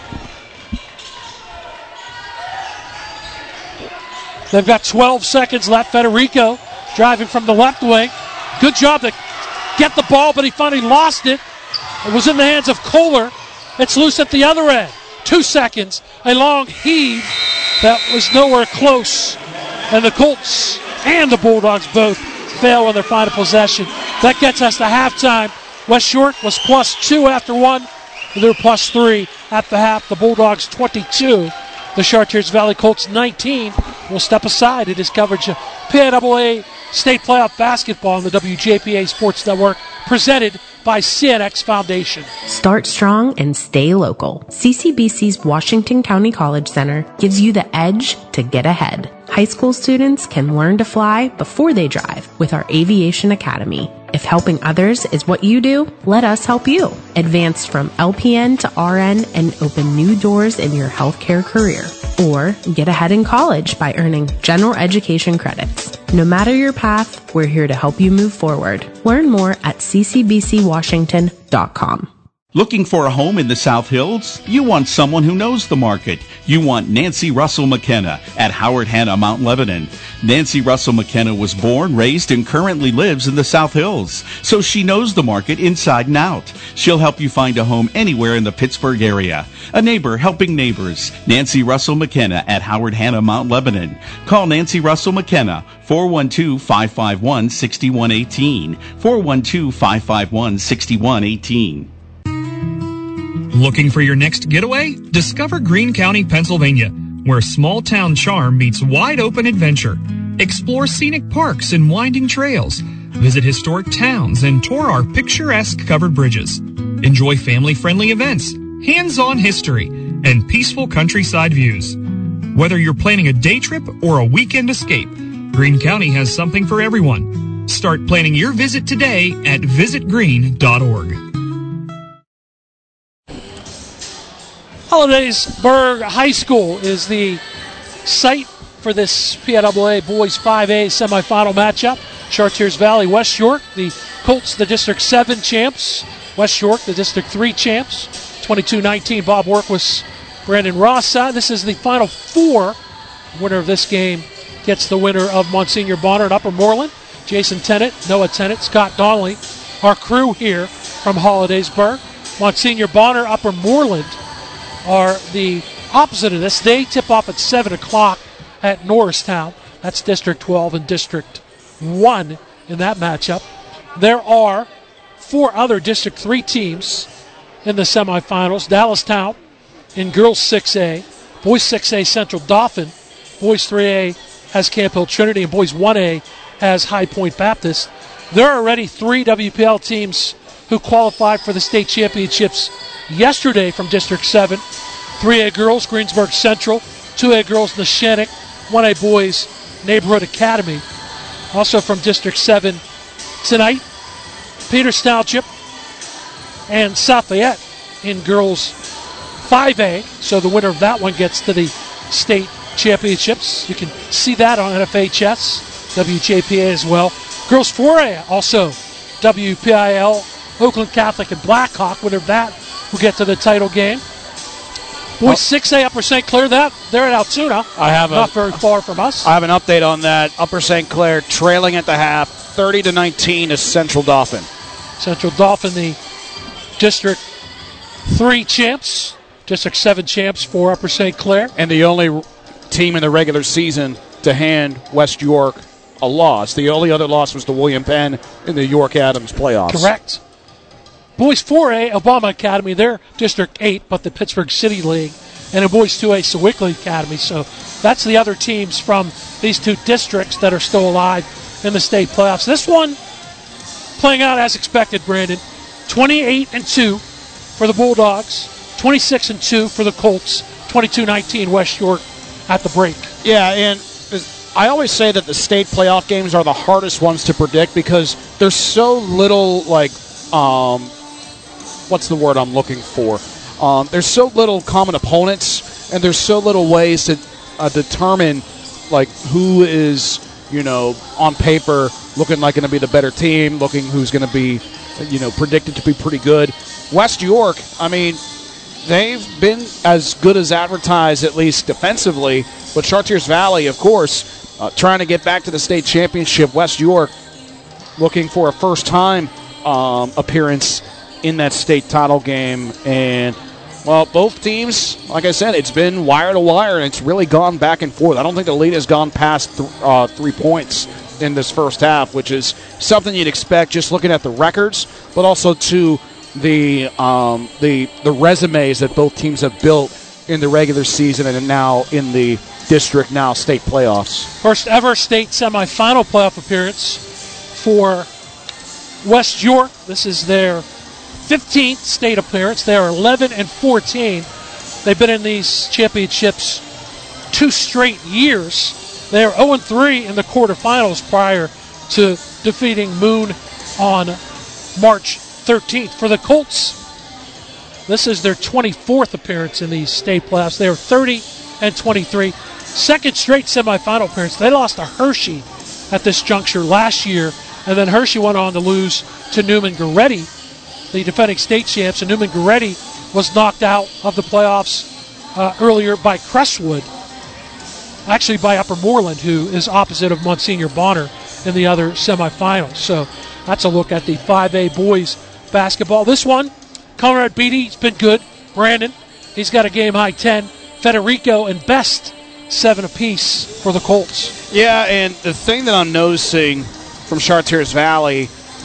They've got 12 seconds left. Federico driving from the left wing. Good job to get the ball, but he finally lost it. It was in the hands of Kohler. It's loose at the other end. 2 seconds. A long heave that was nowhere close. And the Colts and the Bulldogs both fail on their final possession. That gets us to halftime. West York was +2 after 1. They're +3 at the half. The Bulldogs 22. The Chartiers Valley Colts 19. We'll step aside. It is coverage of PIAA State Playoff Basketball on the WJPA Sports Network, presented by CNX Foundation. Start strong and stay local. CCBC's Washington County College Center gives you the edge to get ahead. High school students can learn to fly before they drive with our Aviation Academy. If helping others is what you do, let us help you. Advance from LPN to RN and open new doors in your healthcare career. Or get ahead in college by earning general education credits. No matter your path, we're here to help you move forward. Learn more at ccbcwashington.com. Looking for a home in the South Hills? You want someone who knows the market. You want Nancy Russell McKenna at Howard Hanna, Mount Lebanon. Nancy Russell McKenna was born, raised, and currently lives in the South Hills, so she knows the market inside and out. She'll help you find a home anywhere in the Pittsburgh area. A neighbor helping neighbors. Nancy Russell McKenna at Howard Hanna, Mount Lebanon. Call Nancy Russell McKenna, 412-551-6118. 412-551-6118. Looking for your next getaway? Discover Greene County, Pennsylvania, where small-town charm meets wide-open adventure. Explore scenic parks and winding trails. Visit historic towns and tour our picturesque covered bridges. Enjoy family-friendly events, hands-on history, and peaceful countryside views. Whether you're planning a day trip or a weekend escape, Greene County has something for everyone. Start planning your visit today at visitgreene.org. Hollidaysburg High School is the site for this PIAA Boys 5A semifinal matchup. Chartiers Valley, West York, the Colts, the District 7 champs. West York, the District 3 champs. 22-19, Bob Workwith, Brandon Rossa. This is the Final Four. Winner of this game gets the winner of Monsignor Bonner at Upper Moreland. Jason Tennant, Noah Tennant, Scott Donnelly, our crew here from Hollidaysburg. Monsignor Bonner, Upper Moreland are the opposite of this. They tip off at 7 o'clock at Norristown. That's District 12 and District 1 in that matchup. There are 4 other District 3 teams in the semifinals. Dallastown in Girls 6A. Boys 6A Central Dauphin. Boys 3A has Camp Hill Trinity, and Boys 1A has High Point Baptist. There are already 3 WPL teams who qualified for the state championships yesterday from District 7. 3A girls, Greensburg Central. 2A girls, Neshannock. 1A boys, Neighborhood Academy. Also from District 7 tonight, Peters Township and South Fayette in girls 5A. So the winner of that one gets to the state championships. You can see that on NFHS, WJPA as well. Girls 4A also WPIL, Oakland Catholic and Blackhawk. Winner of that will get to the title game. Boys 6A, Upper St. Clair, they're at Altoona. Not very far from us. I have an update on that. Upper St. Clair trailing at the half, 30-19 is Central Dauphin. Central Dauphin, the District 3 champs, District 7 champs for Upper St. Clair. And the only team in the regular season to hand West York a loss. The only other loss was to William Penn in the York Adams playoffs. Correct. Boys 4A, Obama Academy, they're District 8, but the Pittsburgh City League. And in Boys 2A, Sewickley Academy. So that's the other teams from these 2 districts that are still alive in the state playoffs. This one playing out as expected, Brandon. 28-2 for the Bulldogs, 26-2 for the Colts, 22-19 West York at the break. Yeah, and I always say that the state playoff games are the hardest ones to predict because there's so little, what's the word I'm looking for? There's so little common opponents, and there's so little ways to determine, who is, on paper looking like going to be the better team, looking who's going to be, predicted to be pretty good. West York, they've been as good as advertised, at least defensively, but Chartiers Valley, of course, trying to get back to the state championship. West York looking for a first-time appearance in that state title game. And, well, both teams, like I said, it's been wire to wire, and it's really gone back and forth. I don't think the lead has gone past 3 points in this first half, which is something you'd expect just looking at the records, but also to the resumes that both teams have built in the regular season and now in the district, now state playoffs. First ever state semifinal playoff appearance for West York. This is their 15th state appearance. They are 11-14. They've been in these championships 2 straight years. They are 0-3 in the quarterfinals prior to defeating Moon on March 13th. For the Colts, this is their 24th appearance in these state playoffs. They are 30-23. Second straight semifinal appearance. They lost to Hershey at this juncture last year, and then Hershey went on to lose to Newman-Goretti, the defending state champs, and Newman-Goretti was knocked out of the playoffs earlier by Crestwood, actually by Upper Moreland, who is opposite of Monsignor Bonner in the other semifinals. So that's a look at the 5A boys basketball. This one, Conrad Beatty's been good. Brandon, he's got a game-high 10. Federico and Best, 7 apiece for the Colts. Yeah, and the thing that I'm noticing from Chartiers Valley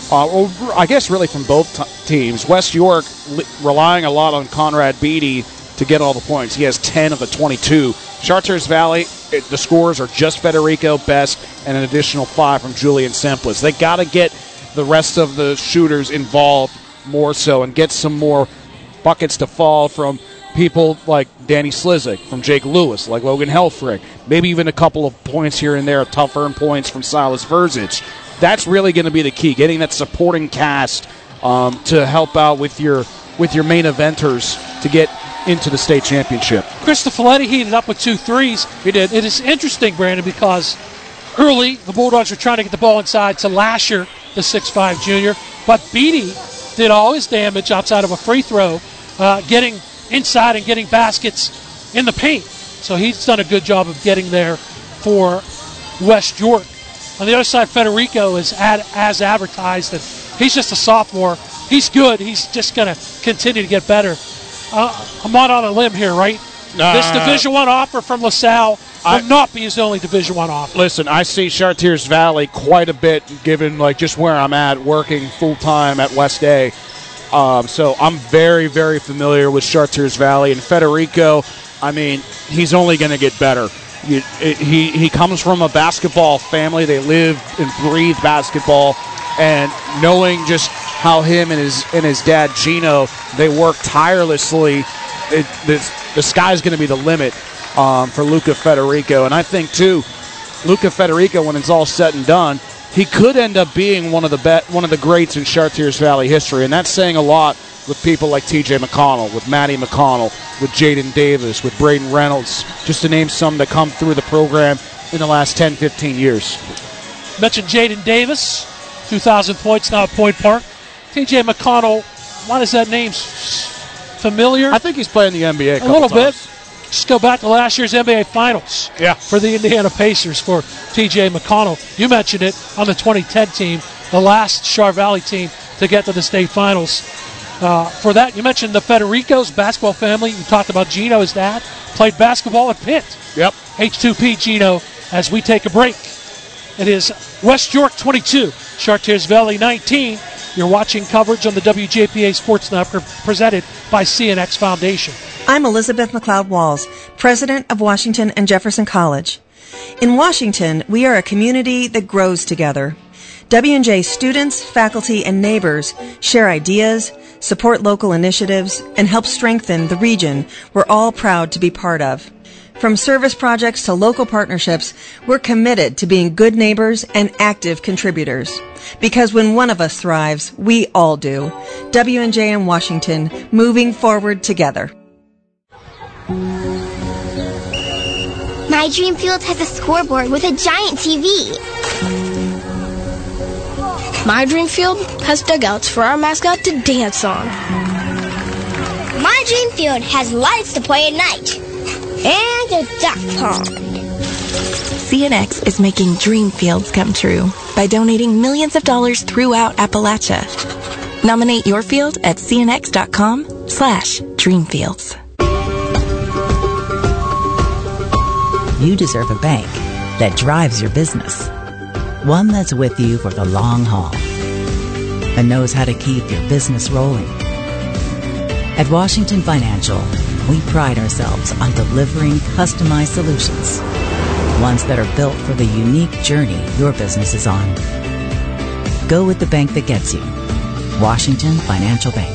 I guess really from both teams. West York relying a lot on Conrad Beatty to get all the points. He has 10 of the 22. Chartiers Valley, the scores are just Federico, Best, and an additional 5 from Julian Semplis. They got to get the rest of the shooters involved more so and get some more buckets to fall from people like Danny Slizik, from Jake Lewis, like Logan Helfrich, maybe even a couple of points here and there, tough earned points from Silas Verzic. That's really going to be the key, getting that supporting cast to help out with your main eventers to get into the state championship. Christopher Folletti heated up with 2 threes. He did. It is interesting, Brandon, because early the Bulldogs were trying to get the ball inside to Lasher, the 6'5 junior, but Beatty did all his damage outside of a free throw, getting inside and getting baskets in the paint. So he's done a good job of getting there for West York. On the other side, Federico is as advertised, and he's just a sophomore. He's good. He's just going to continue to get better. I'm not on a limb here, right? This Division I offer from LaSalle will not be his only Division I offer. Listen, I see Chartiers Valley quite a bit, given like just where I'm at, working full-time at West A. So I'm very, very familiar with Chartiers Valley. And Federico, I mean, he's only going to get better. He comes from a basketball family. They live and breathe basketball. And knowing just how him and his dad, Gino, they work tirelessly, the sky's going to be the limit for Luca Federico. And I think, too, Luca Federico, when it's all said and done, he could end up being one of the greats in Chartiers Valley history, and that's saying a lot with people like T.J. McConnell, with Matty McConnell, with Jaden Davis, with Braden Reynolds, just to name some that come through the program in the last 10, 15 years. Mentioned Jaden Davis, 2,000 points now at Point Park. T.J. McConnell, why is that name familiar? I think he's playing the NBA a little bit. Just go back to last year's NBA Finals for the Indiana Pacers for T.J. McConnell. You mentioned it on the 2010 team, the last Char Valley team to get to the state finals. For that, you mentioned the Federico's basketball family. You talked about Gino, his dad, played basketball at Pitt. Yep. H2P Gino as we take a break. It is West York 22, Chartiers Valley 19. You're watching coverage on the WJPA Sports Network presented by CNX Foundation. I'm Elizabeth McLeod Walls, president of Washington and Jefferson College. In Washington, we are a community that grows together. W&J students, faculty, and neighbors share ideas, support local initiatives, and help strengthen the region we're all proud to be part of. From service projects to local partnerships, we're committed to being good neighbors and active contributors. Because when one of us thrives, we all do. W&J and Washington, moving forward together. My dream field has a scoreboard with a giant TV. My dream field has dugouts for our mascot to dance on. My dream field has lights to play at night. And a duck pond. CNX is making dream fields come true by donating millions of dollars throughout Appalachia. Nominate your field at cnx.com/dreamfields. You deserve a bank that drives your business. One that's with you for the long haul and knows how to keep your business rolling. At Washington Financial, we pride ourselves on delivering customized solutions, ones that are built for the unique journey your business is on. Go with the bank that gets you. Washington Financial Bank.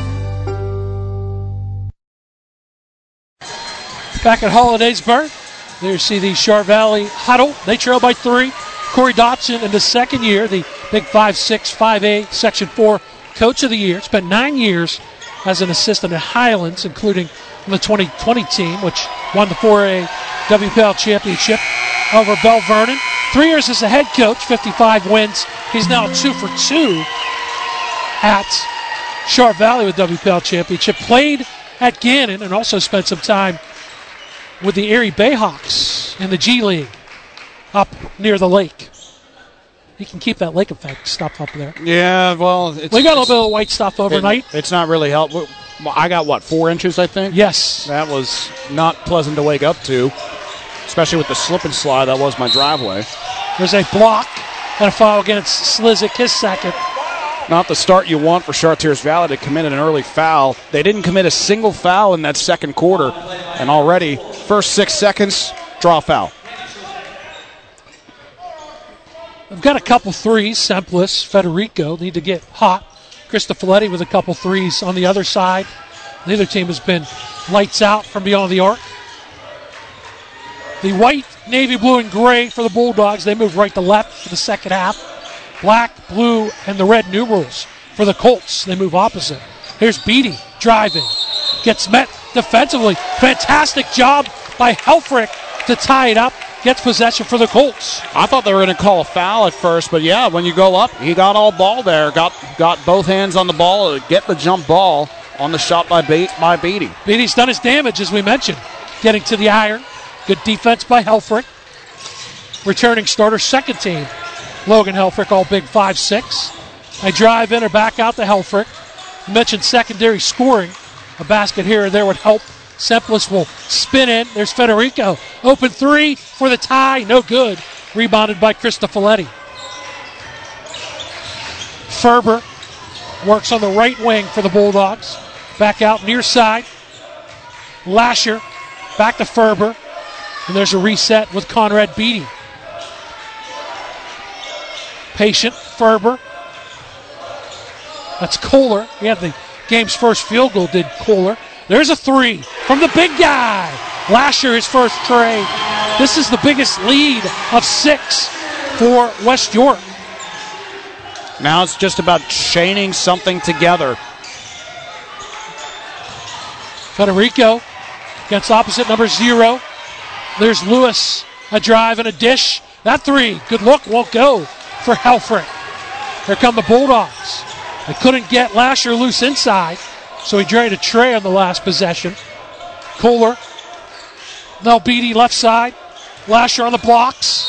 Back at Hollidaysburg, there you see the Char Valley huddle. They trail by 3. Corey Dotson in the second year, the big 5'6", 5A Section 4 Coach of the Year. Spent 9 years as an assistant at Highlands, including the 2020 team, which won the 4A WPL championship over Bell Vernon. 3 years as a head coach, 55 wins. He's now 2 for 2 at Char Valley with WPL championship. Played at Gannon and also spent some time with the Erie Bayhawks in the G League up near the lake. He can keep that lake effect stuff up there. Yeah, well, we got a little bit of white stuff overnight. It's not really helpful. I got, 4 inches, I think? Yes. That was not pleasant to wake up to, especially with the slip and slide that was my driveway. There's a block and a foul against Slizik, his second. Not the start you want for Chartiers Valley to commit an early foul. They didn't commit a single foul in that second quarter, and already, first 6 seconds, draw foul. I've got a couple threes. Semplis, Federico need to get hot. Cristofoletti with a couple threes on the other side. Neither team has been lights out from beyond the arc. The white, navy blue, and gray for the Bulldogs. They move right to left for the second half. Black, blue, and the red numerals for the Colts. They move opposite. Here's Beatty driving. Gets met defensively. Fantastic job by Helfrich to tie it up. Gets possession for the Colts. I thought they were going to call a foul at first, but yeah, when you go up, he got all ball there. Got both hands on the ball to get the jump ball on the shot by Beatty. Beatty's done his damage, as we mentioned. Getting to the iron. Good defense by Helfrich. Returning starter, second team. Logan Helfrich, all big 5'6". They drive in or back out to Helfrich. You mentioned secondary scoring. A basket here or there would help. Semplis will spin in. There's Federico. Open three for the tie. No good. Rebounded by Cristofoletti. Ferber works on the right wing for the Bulldogs. Back out near side. Lasher back to Ferber. And there's a reset with Conrad Beatty. Patient, Ferber. That's Kohler. He had the game's first field goal, did Kohler. There's a three from the big guy. Lasher, his first trade. This is the biggest lead of 6 for West York. Now it's just about chaining something together. Federico against opposite number 0. There's Lewis, a drive and a dish. That three, good look, won't go for Helfrich. Here come the Bulldogs. They couldn't get Lasher loose inside, so he drained a tray on the last possession. Kohler, now Beatty left side. Lasher on the blocks.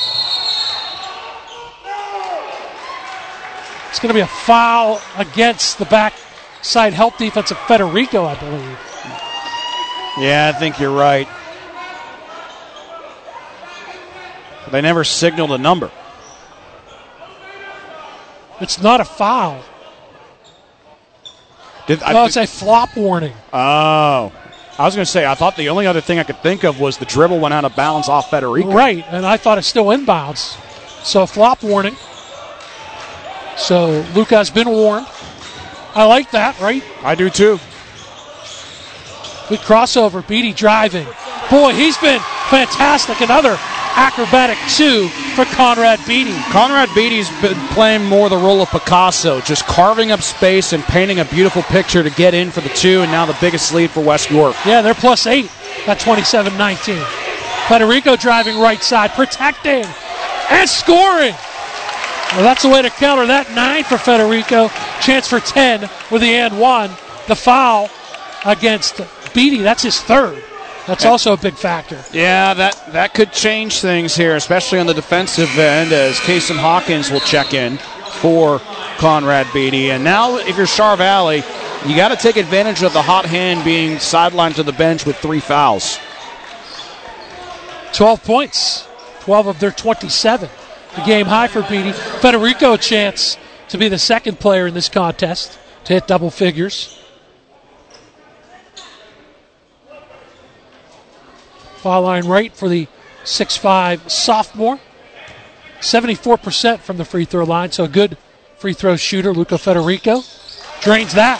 It's going to be a foul against the backside help defense of Federico, I believe. Yeah, I think you're right. They never signaled a number. It's not a foul. It's a flop warning. Oh. I was going to say, I thought the only other thing I could think of was the dribble went out of bounds off Federico. Right, and I thought it's still inbounds. So flop warning. So Luca's been warned. I like that, right? I do too. Good crossover. Beatty driving. Boy, he's been fantastic. Another acrobatic 2 for Conrad Beatty. Conrad Beatty's been playing more the role of Picasso, just carving up space and painting a beautiful picture to get in for the 2, and now the biggest lead for West York. Yeah, they're plus 8 at 27-19. Federico driving right side, protecting, and scoring. Well, that's the way to counter that. 9 for Federico. Chance for 10 with the and 1. The foul against Beatty, that's his third. That's also a big factor. Yeah, that could change things here, especially on the defensive end, as Kasem Hawkins will check in for Conrad Beatty. And now, if you're Char Valley, you got to take advantage of the hot hand being sidelined to the bench with 3 fouls. 12 points, 12 of their 27. The game high for Beatty. Federico a chance to be the second player in this contest to hit double figures. Foul line right for the 6'5 sophomore. 74% from the free throw line, so a good free throw shooter, Luca Federico. Drains that.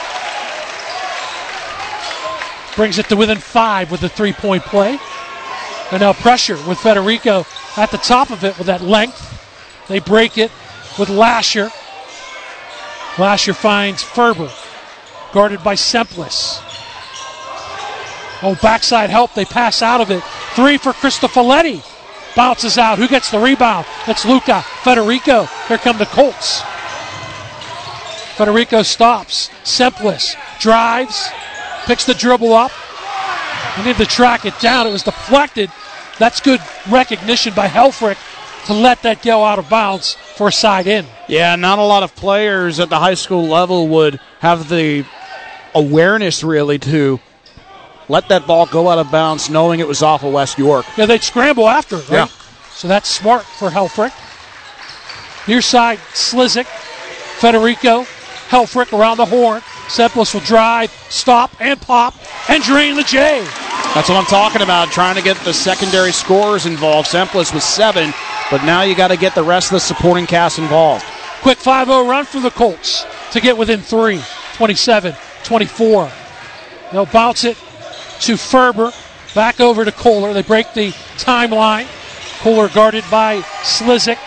Brings it to within 5 with the 3-point play. And now pressure with Federico at the top of it with that length. They break it with Lasher. Lasher finds Ferber, guarded by Semplis. Oh, backside help. They pass out of it. 3 for Cristofoletti. Bounces out. Who gets the rebound? It's Luca Federico. Here come the Colts. Federico stops. Semplis drives. Picks the dribble up. We need to track it down. It was deflected. That's good recognition by Helfrich to let that go out of bounds for a side in. Yeah, not a lot of players at the high school level would have the awareness really to let that ball go out of bounds knowing it was off of West York. Yeah, they'd scramble after it, right? Yeah. So that's smart for Helfrich. Near side, Slizik. Federico, Helfrich around the horn. Semplus will drive, stop, and pop, and drain the J. That's what I'm talking about, trying to get the secondary scorers involved. Semplus with 7, but now you got to get the rest of the supporting cast involved. Quick 5-0 run for the Colts to get within 3, 27-24. They'll bounce it to Ferber, back over to Kohler. They break the timeline. Kohler guarded by Slizik.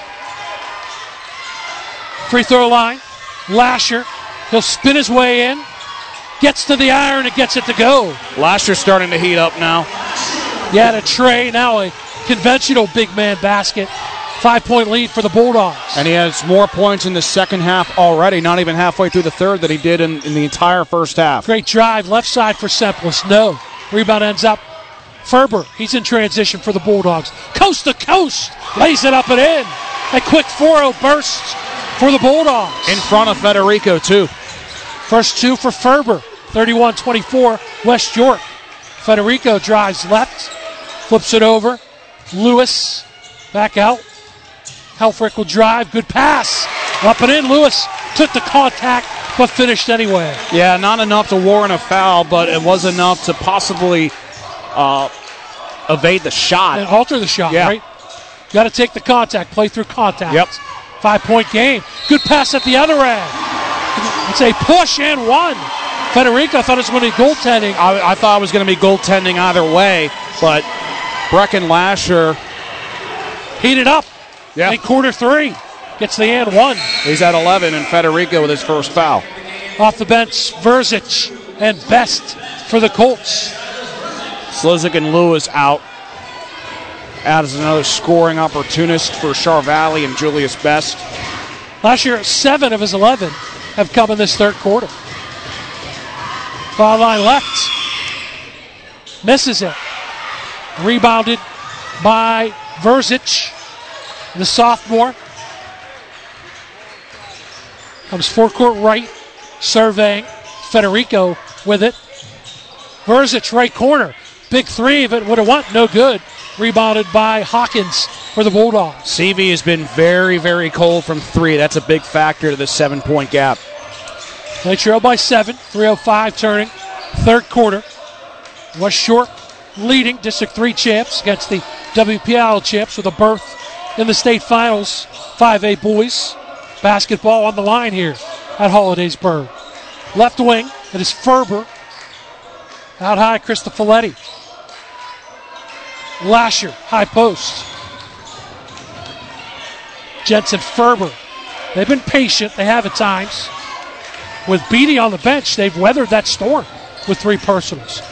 Free throw line. Lasher. He'll spin his way in. Gets to the iron and gets it to go. Lasher's starting to heat up now. Yeah, to Trey. Now a conventional big man basket. 5-point lead for the Bulldogs. And he has more points in the second half already, not even halfway through the third, than he did in the entire first half. Great drive, left side for Semplus. No. Rebound ends up. Ferber, he's in transition for the Bulldogs. Coast to coast, lays it up and in. A quick 4-0 burst for the Bulldogs. In front of Federico, too. First 2 for Ferber. 31-24, West York. Federico drives left, flips it over. Lewis back out. Helfrich will drive, good pass. Up and in, Lewis took the contact, but finished anyway. Yeah, not enough to warrant a foul, but it was enough to possibly evade the shot. And alter the shot, right? Got to take the contact, play through contact. Yep. 5-point game. Good pass at the other end. It's a push and 1. Federico thought it was going to be goaltending. I thought it was going to be goaltending either way, but Brecken Lasher heated up. In quarter 3. Gets the and 1. He's at 11, and Federico with his first foul. Off the bench, Verzic and Best for the Colts. Slizik and Lewis out. Adds another scoring opportunist for Char Valley and Julius Best. Last year, 7 of his 11 have come in this third quarter. Foul line left. Misses it. Rebounded by Verzic, the sophomore. Comes forecourt right, surveying. Federico with it. Verzic, right corner. Big 3 of it would have went, no good. Rebounded by Hawkins for the Bulldogs. CV has been very, very cold from 3. That's a big factor to the 7-point gap. They trail by 7, 3:05 turning. Third quarter. West York leading District 3 champs against the WPIAL champs with a berth in the state finals. 5A boys. Basketball on the line here at Hollidaysburg. Left wing, it is Ferber. Out high, Cristofoletti. Lasher, high post. Jensen Ferber. They've been patient, they have at times. With Beatty on the bench, they've weathered that storm with 3 personals.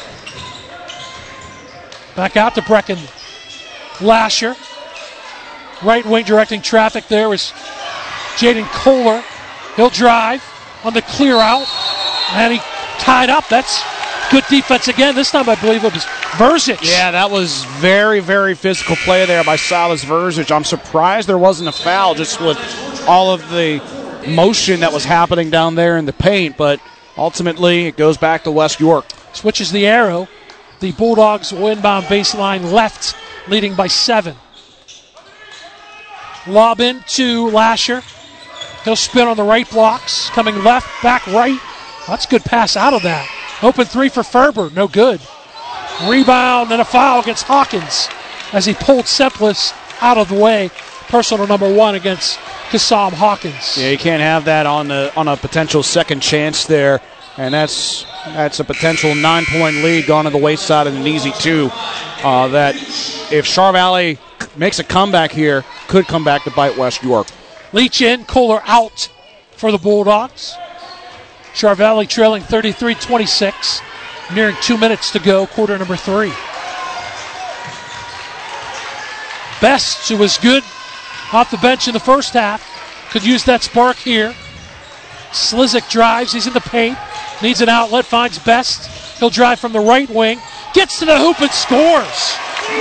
Back out to Brecken Lasher. Right wing directing traffic there is Jaden Kohler. He'll drive on the clear out. And he tied up. That's good defense again. This time I believe it was Verzic. Yeah, that was very, very physical play there by Silas Verzic. I'm surprised there wasn't a foul just with all of the motion that was happening down there in the paint, but ultimately it goes back to West York. Switches the arrow. The Bulldogs will inbound baseline left, leading by 7. Lob in to Lasher. He'll spin on the right blocks. Coming left, back right. That's a good pass out of that. Open 3 for Ferber. No good. Rebound and a foul against Hawkins as he pulled Semplus out of the way. Personal number 1 against Kassam Hawkins. Yeah, you can't have that on a potential second chance there. And that's a potential 9-point lead gone to the wayside and an easy 2. That if Char Valley makes a comeback here, could come back to bite West York. Leach in, Kohler out for the Bulldogs. Char Valley trailing 33-26. Nearing 2 minutes to go, quarter number 3. Best, who was good off the bench in the first half, could use that spark here. Slizik drives, he's in the paint, needs an outlet, finds Best. He'll drive from the right wing, gets to the hoop and scores.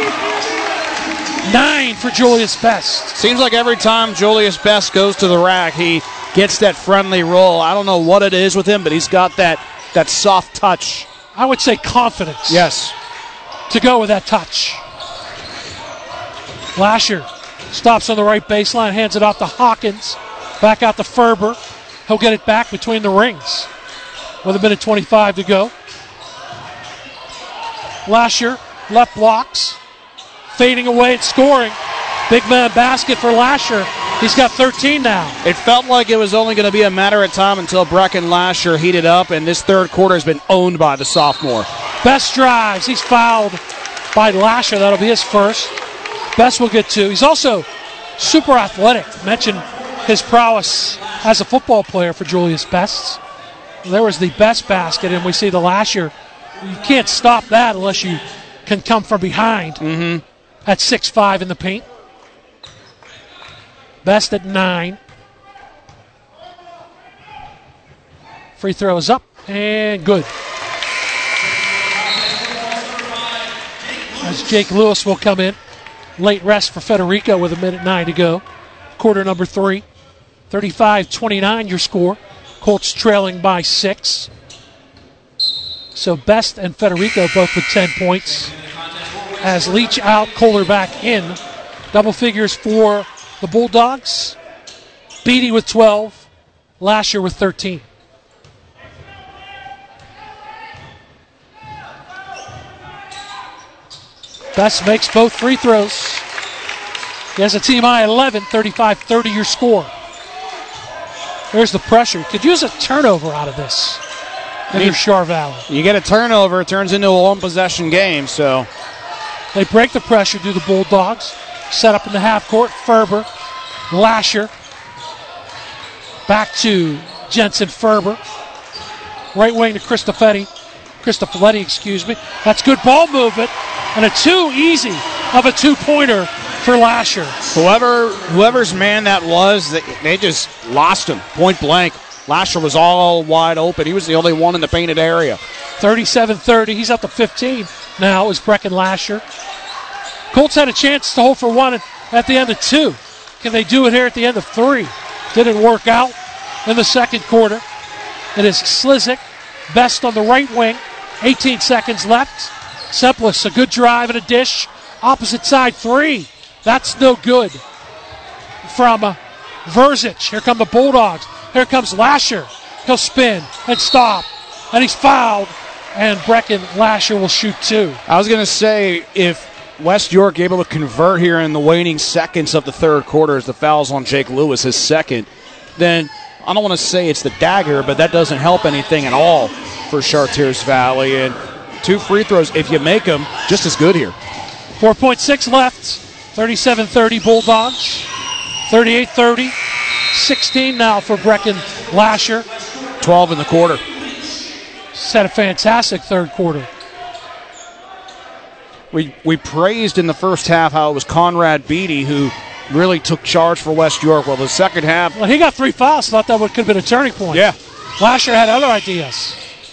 9 for Julius Best. Seems like every time Julius Best goes to the rack, he gets that friendly roll. I don't know what it is with him, but he's got that soft touch. I would say confidence. Yes. To go with that touch. Lasher stops on the right baseline, hands it off to Hawkins. Back out to Ferber. He'll get it back between the rings with 1:25 to go. Lasher, left blocks, fading away and scoring. Big man basket for Lasher. He's got 13 now. It felt like it was only going to be a matter of time until Brecken Lasher heated up, and this third quarter has been owned by the sophomore. Best drives. He's fouled by Lasher. That'll be his first. Best will get 2. He's also super athletic. Mentioned his prowess as a football player for Julius Best. There was the Best basket, and we see the Lasher. You can't stop that unless you can come from behind at 6'5" in the paint. Best at 9. Free throw is up and good. As Jake Lewis will come in. Late rest for Federico with 1:09 to go. Quarter number 3. 35-29 your score. Colts trailing by 6. So Best and Federico both with 10 points. As Leach out, Kohler back in. Double figures for the Bulldogs. Beatty with 12. Lasher with 13. Best makes both free throws. He has a team high 11, 35-30 your score. There's the pressure. Could use a turnover out of this. And here's Char Valley. You get a turnover, it turns into a one-possession game, so. They break the pressure, do the Bulldogs. Set up in the half court. Ferber, Lasher. Back to Jensen Ferber. Right wing to Cristofoletti, excuse me. That's good ball movement. And a too easy of a two-pointer for Lasher. Whoever's man that was, they just lost him, point blank. Lasher was all wide open. He was the only one in the painted area. 37-30. He's up to 15 now is Brecken Lasher. Colts had a chance to hold for 1 at the end of 2. Can they do it here at the end of 3? Didn't work out in the second quarter. It is Slizik. Best on the right wing. 18 seconds left. Semplis, a good drive and a dish. Opposite side 3. That's no good. From Verzic. Here come the Bulldogs. Here comes Lasher. He'll spin and stop. And he's fouled. And Brecken Lasher will shoot 2. I was going to say, if West York able to convert here in the waning seconds of the third quarter as the foul's on Jake Lewis, his second, then I don't want to say it's the dagger, but that doesn't help anything at all for Chartiers Valley. And 2 free throws, if you make them, just as good here. 4.6 left. 37-30 Bulldogs. 38-30. 16 now for Brecken Lasher. 12 in the quarter. Set a fantastic third quarter. We praised in the first half how it was Conrad Beatty who really took charge for West York. Well, the second half... Well, he got 3 fouls. Thought that could have been a turning point. Yeah. Lasher had other ideas.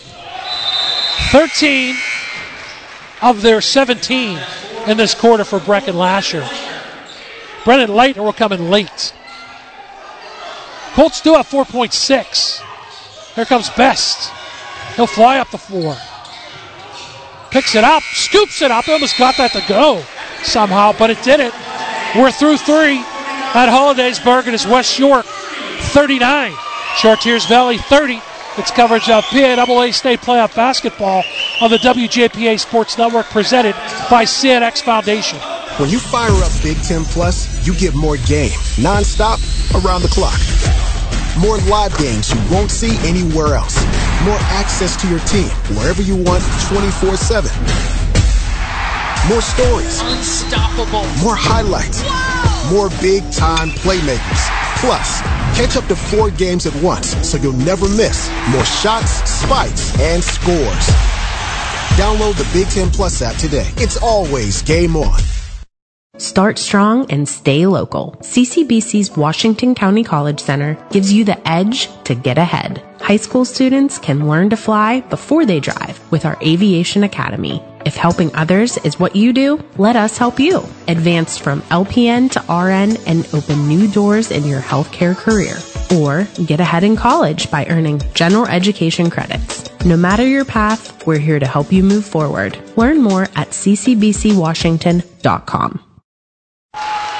13 of their 17 in this quarter for Brecken Lasher. Brennan Leitner will come in late. Colts do have 4.6. Here comes Best. He'll fly up the floor. Picks it up, scoops it up. He almost got that to go somehow, but it didn't. We're through 3 at Hollidaysburg. It is West York 39. Chartiers Valley 30. It's coverage of PAAA State Playoff Basketball on the WJPA Sports Network presented by CNX Foundation. When you fire up Big Ten Plus, you get more game, nonstop, around the clock. More live games you won't see anywhere else. More access to your team, wherever you want, 24/7. More stories. Unstoppable. More highlights. Wow. More big-time playmakers. Plus, catch up to 4 games at once so you'll never miss more shots, spikes, and scores. Download the Big Ten Plus app today. It's always game on. Start strong and stay local. CCBC's Washington County College Center gives you the edge to get ahead. High school students can learn to fly before they drive with our Aviation Academy. If helping others is what you do, let us help you. Advance from LPN to RN and open new doors in your healthcare career. Or get ahead in college by earning general education credits. No matter your path, we're here to help you move forward. Learn more at ccbcwashington.com.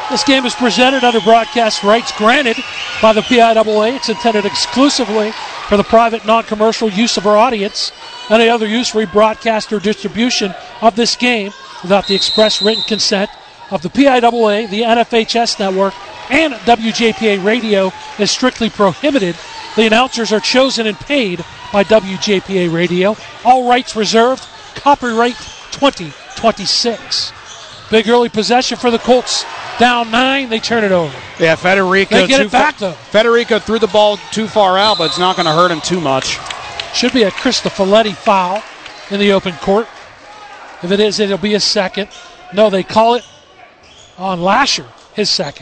This game is presented under broadcast rights granted by the PIAA. It's intended exclusively for the private, non-commercial use of our audience. Any other use, rebroadcast, or distribution of this game without the express written consent of the PIAA, the NFHS Network, and WJPA Radio is strictly prohibited. The announcers are chosen and paid by WJPA Radio. All rights reserved. Copyright 2026. Big early possession for the Colts. Down 9, they turn it over. Yeah, Federico. They get it back, though. Federico threw the ball too far out, but it's not going to hurt him too much. Should be a Cristofoletti foul in the open court. If it is, it'll be a second. No, they call it on Lasher, his second.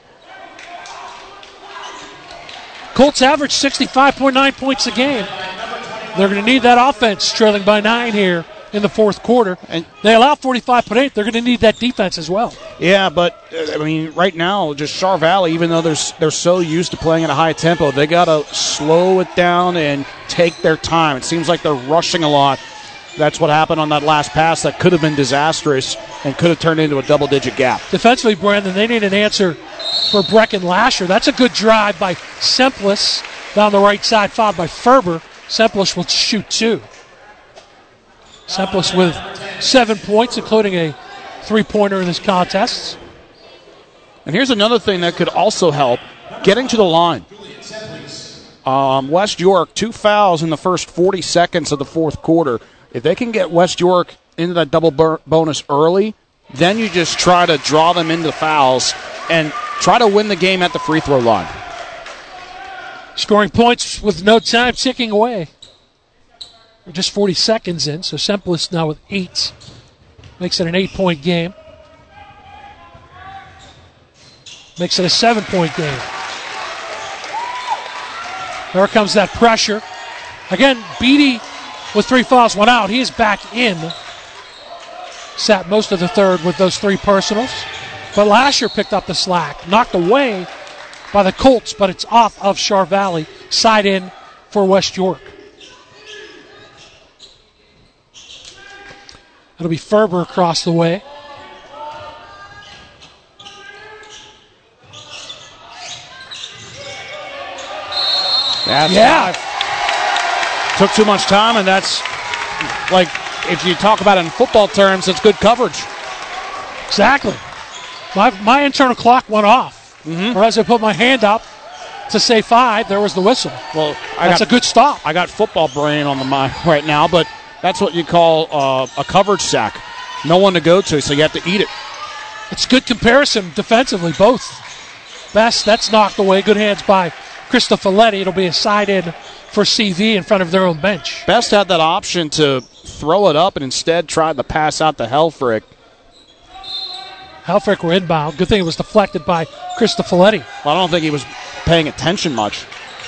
Colts average 65.9 points a game. They're going to need that offense, trailing by 9 here in the fourth quarter. And they allow 45.8. They're going to need that defense as well. Yeah, but, I mean, right now, just Char Valley, even though they're so used to playing at a high tempo, they got to slow it down and take their time. It seems like they're rushing a lot. That's what happened on that last pass that could have been disastrous and could have turned into a double-digit gap. Defensively, Brandon, they need an answer for Brecken Lasher. That's a good drive by Semplis down the right side, fouled by Ferber. Semplis will shoot 2. Semplis with 7 points, including a three-pointer in this contest. And here's another thing that could also help, getting to the line. West York, 2 fouls in the first 40 seconds of the fourth quarter. If they can get West York into that double bonus early, then you just try to draw them into fouls and try to win the game at the free throw line. Scoring points with no time ticking away. We're just 40 seconds in, so Semplis now with 8. Makes it an 8-point game. Makes it a 7-point game. There comes that pressure. Again, Beatty with 3 fouls, 1 out. He is back in. Sat most of the third with those 3 personals. But Lasher picked up the slack. Knocked away by the Colts, but it's off of Char Valley. Side in for West York. It'll be Ferber across the way. That's 5. Took too much time, and that's like, if you talk about it in football terms, it's good coverage. Exactly. My internal clock went off. Or as I put my hand up to say 5, there was the whistle. Well, that's a good stop. I got football brain on the mind right now, but that's what you call a coverage sack. No one to go to, so you have to eat it. It's good comparison defensively, both. Best, that's knocked away. Good hands by Cristofoletti. It'll be a side in for CV in front of their own bench. Best had that option to throw it up and instead tried to pass out to Helfrich. Helfrich were inbound. Good thing it was deflected by Cristofoletti. Well, I don't think he was paying attention much.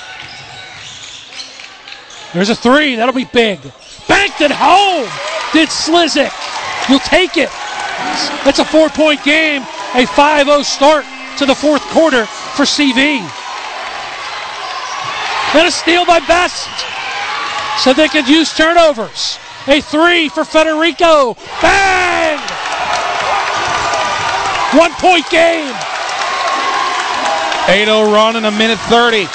There's a 3. That'll be big. Banked it home. Did Slizik. You'll take it. It's a 4-point game. A 5-0 start to the fourth quarter for CV. And a steal by Best. So they could use turnovers. A 3 for Federico. Bang! 1-point game. 8-0 run in a minute 30.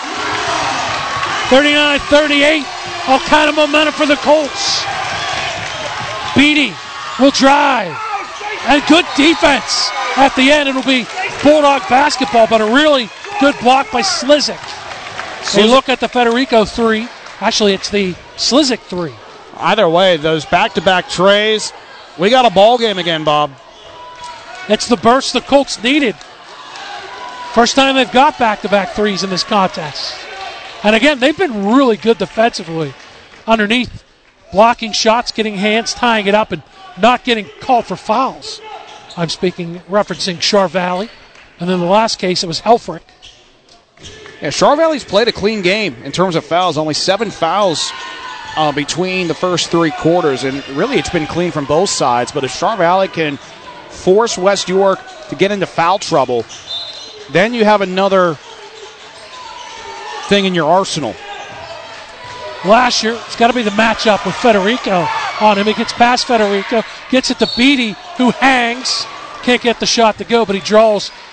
39-38. All kind of momentum for the Colts. Beatty will drive. And good defense at the end. It'll be Bulldog basketball, but a really good block by Slizik. So look at the Federico 3. Actually, it's the Slizik 3. Either way, those back-to-back trays. We got a ball game again, Bob. It's the burst the Colts needed. First time they've got back-to-back threes in this contest. And again, they've been really good defensively underneath, blocking shots, getting hands, tying it up, and not getting called for fouls. I'm referencing Char Valley. And then the last case, it was Helfrich. Yeah, Char Valley's played a clean game in terms of fouls. Only 7 fouls between the first 3 quarters. And really, it's been clean from both sides. But if Char Valley can force West York to get into foul trouble, then you have another thing in your arsenal. Lasher, it's got to be the matchup with Federico on him. He gets past Federico, gets it to Beatty, who hangs. Can't get the shot to go, but he draws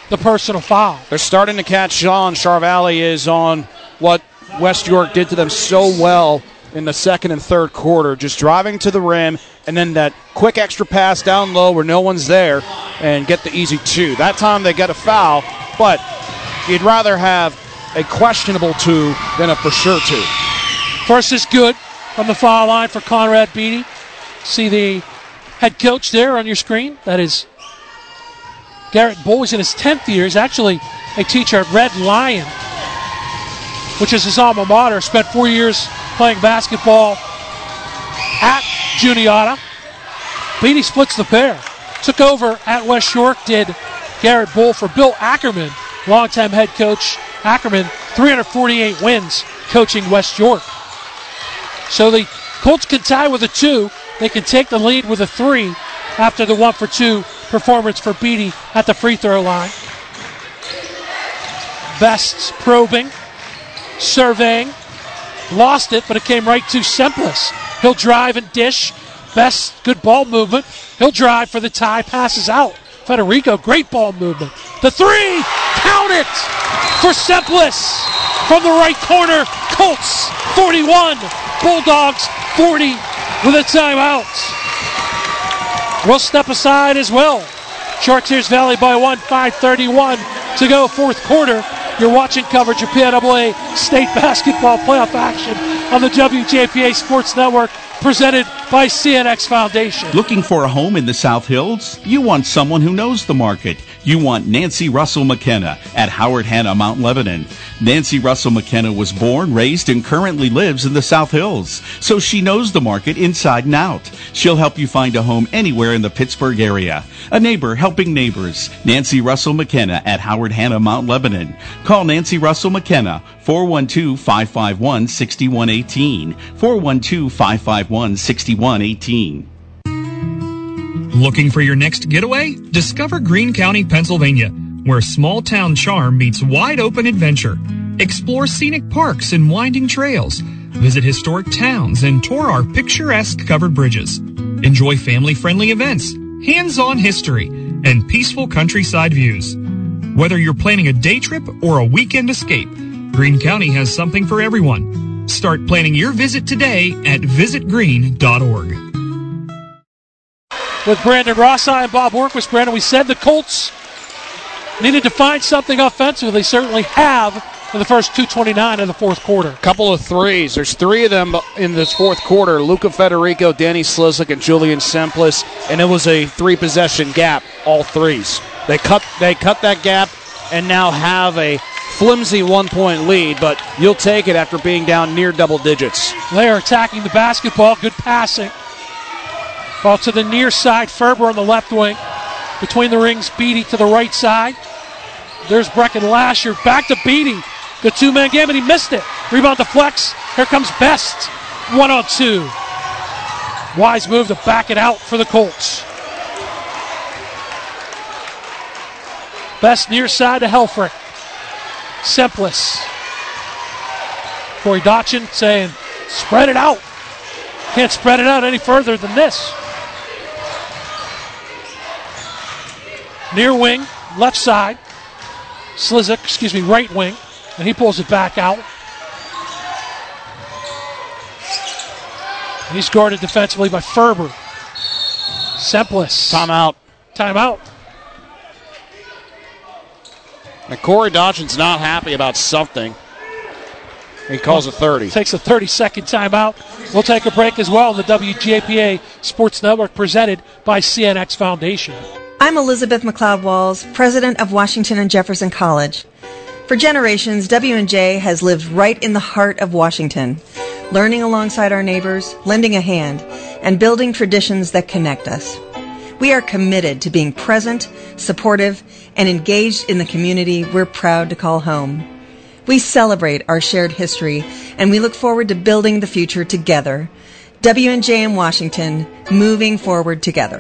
the personal foul. They're starting to catch on. Char-Valley is on what West York did to them so well in the second and third quarter, just driving to the rim and then that quick extra pass down low where no one's there and get the easy 2. That time they get a foul, but you'd rather have a questionable 2 than a for sure 2. First is good from the foul line for Conrad Beatty. See the head coach there on your screen. That is Garrett Bull. He's in his 10th year. He's actually a teacher at Red Lion, which is his alma mater. Spent 4 years playing basketball at Juniata. Beatty splits the pair. Took over at West York, did Garrett Bull for Bill Ackerman, longtime head coach. Ackerman, 348 wins coaching West York. So the Colts can tie with a 2. They can take the lead with a 3 after the 1-for-2 performance for Beatty at the free throw line. Best probing, surveying, lost it, but it came right to Semplis. He'll drive and dish. Best, good ball movement. He'll drive for the tie, passes out. Federico, great ball movement. The 3, count it for Semplis from the right corner. Colts 41, Bulldogs 40 with a timeout. We'll step aside as well. Chartiers Valley by 1, 5:31 to go, fourth quarter. You're watching coverage of PIAA State Basketball Playoff action on the WJPA Sports Network, presented by CNX Foundation. Looking for a home in the South Hills? You want someone who knows the market. You want Nancy Russell McKenna at Howard Hanna Mount Lebanon. Nancy Russell McKenna was born, raised, and currently lives in the South Hills, so she knows the market inside and out. She'll help you find a home anywhere in the Pittsburgh area. A neighbor helping neighbors. Nancy Russell McKenna at Howard Hanna Mount Lebanon. Call Nancy Russell McKenna, 412-551-6118. 412-551-6118. Looking for your next getaway? Discover Greene County, Pennsylvania, where small town charm meets wide open adventure. Explore scenic parks and winding trails. Visit historic towns and tour our picturesque covered bridges. Enjoy family-friendly events, hands-on history, and peaceful countryside views. Whether you're planning a day trip or a weekend escape, Greene County has something for everyone. Start planning your visit today at visitgreene.org. With Brandon Rossi and Bob Workwist. Brandon, we said the Colts needed to find something offensive. They certainly have in the first 2:29 of the fourth quarter. Couple of threes. There's 3 of them in this fourth quarter. Luca Federico, Danny Slizik, and Julian Semplis. And it was a 3-possession gap, all threes. They cut that gap and now have a flimsy 1-point lead, but you'll take it after being down near double digits. They are attacking the basketball. Good passing. Ball to the near side. Ferber on the left wing. Between the rings, Beatty to the right side. There's Brecken Lasher. Back to Beatty. Good 2-man game, and he missed it. Rebound to Flex. Here comes Best. 1-on-2. Wise move to back it out for the Colts. Best near side to Helfrich. Semplis. Corey Dotchin saying, spread it out. Can't spread it out any further than this. Near wing, left side. Slizik, right wing. And he pulls it back out. And he's guarded defensively by Ferber. Semplis. Timeout. Now Corey Dodgen's not happy about something. He calls a 30. Takes a 30-second timeout. We'll take a break as well on the WJPA Sports Network, presented by CNX Foundation. I'm Elizabeth McLeod Walls, president of Washington and Jefferson College. For generations, W&J has lived right in the heart of Washington, learning alongside our neighbors, lending a hand, and building traditions that connect us. We are committed to being present, supportive, and engaged in the community we're proud to call home. We celebrate our shared history, and we look forward to building the future together. W&J in Washington, moving forward together.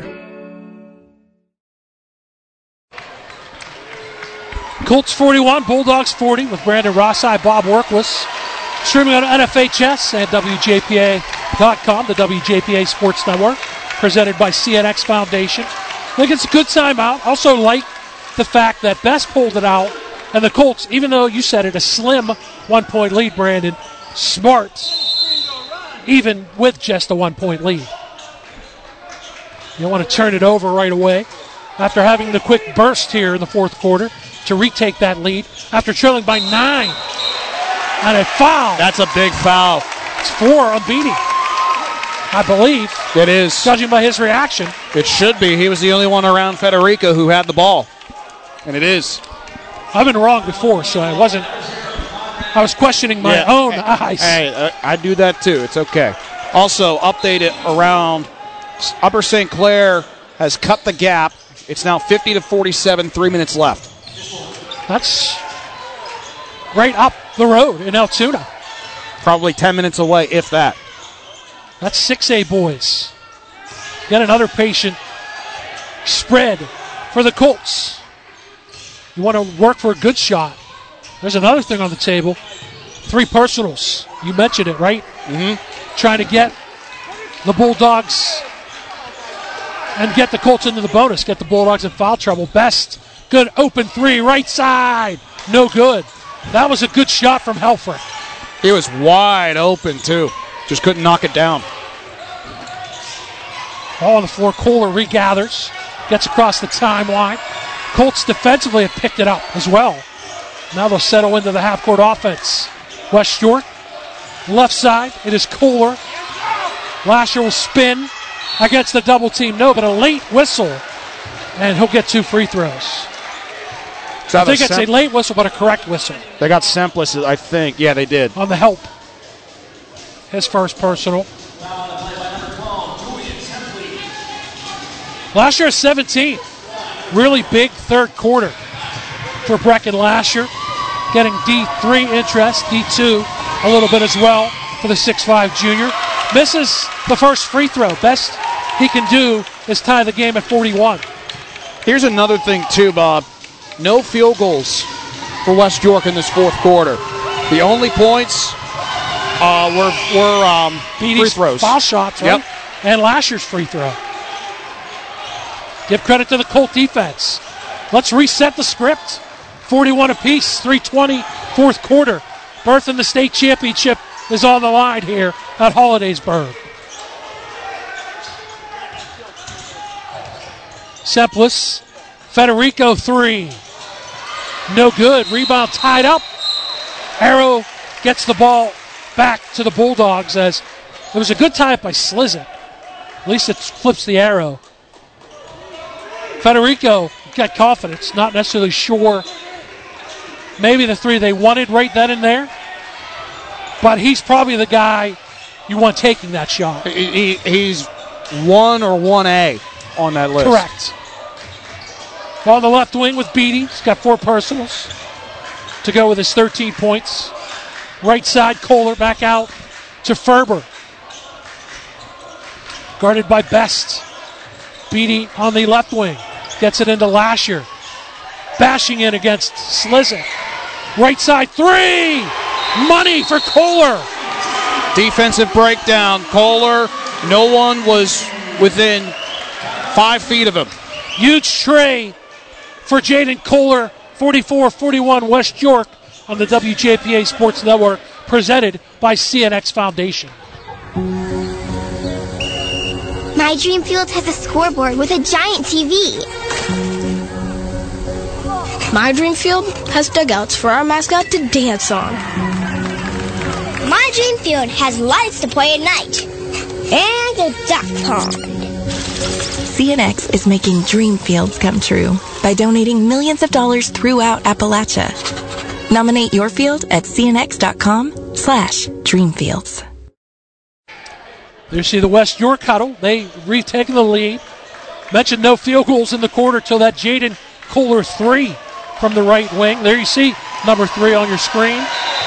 Colts 41, Bulldogs 40, with Brandon Rossi, Bob Workwist. Streaming on NFHS and WJPA.com, the WJPA Sports Network, presented by CNX Foundation. I think it's a good timeout. Also like the fact that Best pulled it out, and the Colts, even though you said it, a slim 1-point lead, Brandon, smart, even with just a 1-point lead. You want to turn it over right away after having the quick burst here in the fourth quarter to retake that lead after trailing by 9. And a foul. That's a big foul. It's 4 on Beatty, I believe. It is. Judging by his reaction. It should be. He was the only one around Federico who had the ball. And it is. I've been wrong before, so I was questioning my own eyes. Hey, I do that too. It's okay. Also, updated around Upper St. Clair has cut the gap. It's now 50-47, 3 minutes left. That's right up the road in Altoona. Probably 10 minutes away, if that. That's 6A boys. Got another patient spread for the Colts. You want to work for a good shot. There's another thing on the table. 3 personals. You mentioned it, right? Mm-hmm. Trying to get the Bulldogs and get the Colts into the bonus. Get the Bulldogs in foul trouble. Best. Good open 3, right side. No good. That was a good shot from Helfer. He was wide open, too. Just couldn't knock it down. Ball on the floor. Kohler regathers. Gets across the timeline. Colts defensively have picked it up as well. Now they'll settle into the half-court offense. West York, left side. It is Kohler. Lasher will spin against the double team. No, but a late whistle. And he'll get 2 free throws. I think it's a late whistle, but a correct whistle. They got Semplis, I think. Yeah, they did. On the help. His first personal. Lasher is 17. Really big third quarter for Brecken Lasher. Getting D3 interest, D2 a little bit as well for the 6'5 junior. Misses the first free throw. Best he can do is tie the game at 41. Here's another thing too, Bob. No field goals for West York in this fourth quarter. The only points were free throws. Foul shots, right? Yep. And Lasher's free throw. Give credit to the Colt defense. Let's reset the script. 41 apiece, 3:20, fourth quarter. Berth in the state championship is on the line here at Hollidaysburg. Semplis, Federico 3. No good. Rebound tied up. Arrow gets the ball back to the Bulldogs as it was a good tie up by Slizen. At least it flips the arrow. Federico got confidence, not necessarily sure. Maybe the 3 they wanted right then and there. But he's probably the guy you want taking that shot. He's 1 or 1A on that list. Correct. On the left wing with Beatty. He's got 4 personals to go with his 13 points. Right side, Kohler back out to Ferber. Guarded by Best. Beatty on the left wing. Gets it into Lasher. Bashing in against Slizen. Right side 3. Money for Kohler. Defensive breakdown. Kohler, no one was within 5 feet of him. Huge tray for Jaden Kohler. 44-41 West York on the WJPA Sports Network, presented by CNX Foundation. My Dream Field has a scoreboard with a giant TV. My Dream Field has dugouts for our mascot to dance on. My Dream Field has lights to play at night. And a duck pond. CNX is making dream fields come true by donating millions of dollars throughout Appalachia. Nominate your field at cnx.com/dreamfields. There you see the West York huddle. They retaken the lead. Mentioned no field goals in the quarter till that Jaden Kohler 3 from the right wing. There you see number 3 on your screen.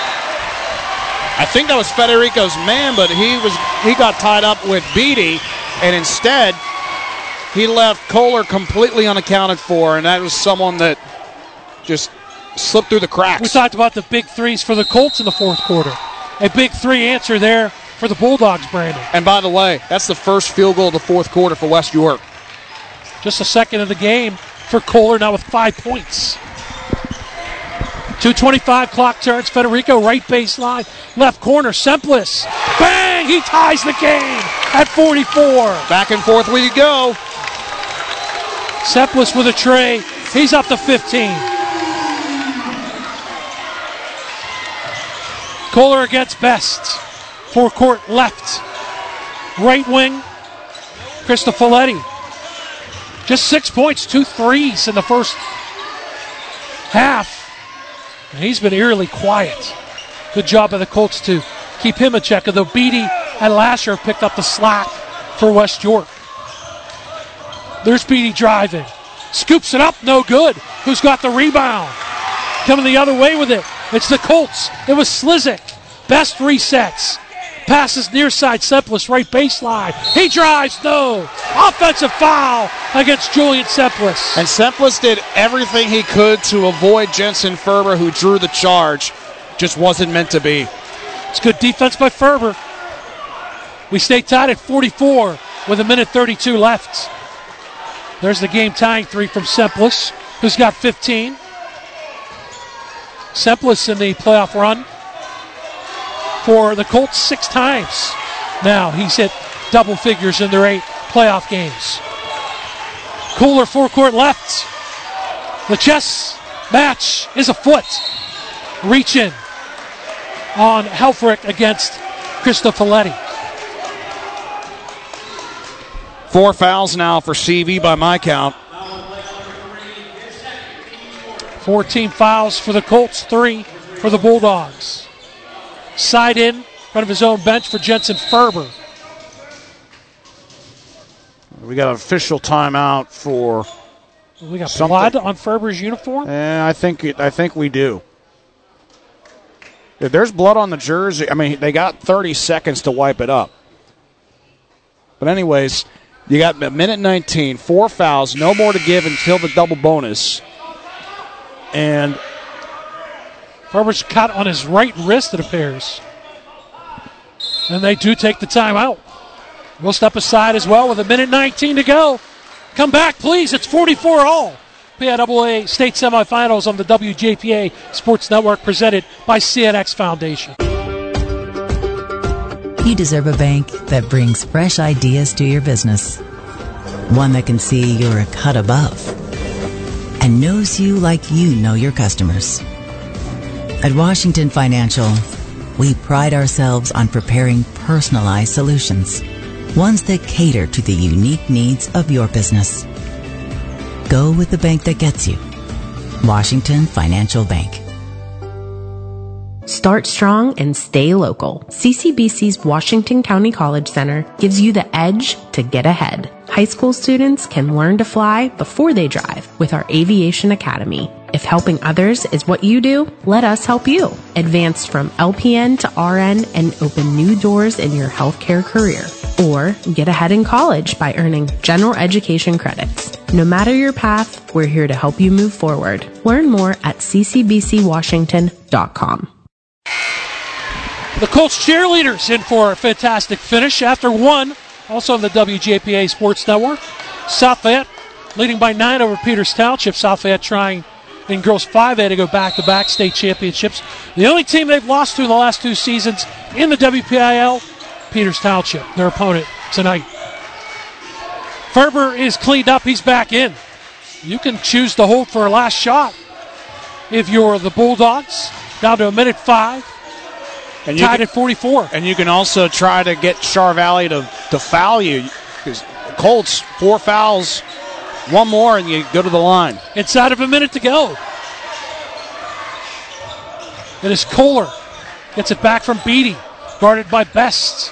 I think that was Federico's man, but he got tied up with Beatty, and instead he left Kohler completely unaccounted for, and that was someone that just slipped through the cracks. We talked about the big threes for the Colts in the fourth quarter. A big 3 answer there for the Bulldogs, Brandon. And by the way, that's the first field goal of the fourth quarter for West York. Just a second of the game for Kohler, now with 5 points. 2:25 clock turns. Federico right baseline, left corner. Semplis, bang! He ties the game at 44. Back and forth we go. Semplis with a tray. He's up to 15. Kohler against Best. Forecourt left. Right wing, Cristofoletti. Just 6 points, 2 threes in the first half. And he's been eerily quiet. Good job by the Colts to keep him in check, although Beatty and Lasher have picked up the slack for West York. There's Beatty driving. Scoops it up, no good. Who's got the rebound? Coming the other way with it. It's the Colts. It was Slizik. Best resets. Passes near side, Semplis, right baseline. He drives, no. Offensive foul against Julian Semplis. And Semplis did everything he could to avoid Jensen Ferber, who drew the charge. Just wasn't meant to be. It's good defense by Ferber. We stay tied at 44 with 1:32 left. There's the game-tying three from Semplis, who's got 15. Semplis in the playoff run for the Colts 6 times. Now he's hit double figures in their 8 playoff games. Kohler forecourt left. The chess match is afoot. Reach in on Helfrich against Cristofoletti. 4 fouls now for CV by my count. 14 fouls for the Colts, 3 for the Bulldogs. Side in front of his own bench for Jensen Ferber. We got an official timeout for. We got blood on Ferber's uniform? I think we do. If there's blood on the jersey, I mean, they got 30 seconds to wipe it up. But anyways, you got 1:19, 4 fouls, no more to give until the double bonus. And Ferber's cut on his right wrist, it appears. And they do take the timeout. We'll step aside as well with 1:19 to go. Come back, please. It's 44 all. PIAA state semifinals on the WJPA Sports Network, presented by CNX Foundation. You deserve a bank that brings fresh ideas to your business. One that can see you're a cut above and knows you like you know your customers. At Washington Financial, we pride ourselves on preparing personalized solutions, ones that cater to the unique needs of your business. Go with the bank that gets you. Washington Financial Bank. Start strong and stay local. CCBC's Washington County College Center gives you the edge to get ahead. High school students can learn to fly before they drive with our Aviation Academy. If helping others is what you do, let us help you. Advance from LPN to RN and open new doors in your healthcare career. Or get ahead in college by earning general education credits. No matter your path, we're here to help you move forward. Learn more at ccbcwashington.com. The Colts cheerleaders in for a fantastic finish after 1, also on the WJPA Sports Network. South Fayette leading by 9 over Peters Township. South Fayette trying in girls 5A to go back-to-back state championships. The only team they've lost to in the last 2 seasons in the WPIL, Peters Township, their opponent tonight. Ferber is cleaned up. He's back in. You can choose to hold for a last shot if you're the Bulldogs. Down to 1:05. And tied at 44. And you can also try to get Char Valley to foul you. Because Colts, 4 fouls, 1 more, and you go to the line. Inside of a minute to go. It is Kohler. Gets it back from Beatty. Guarded by Best.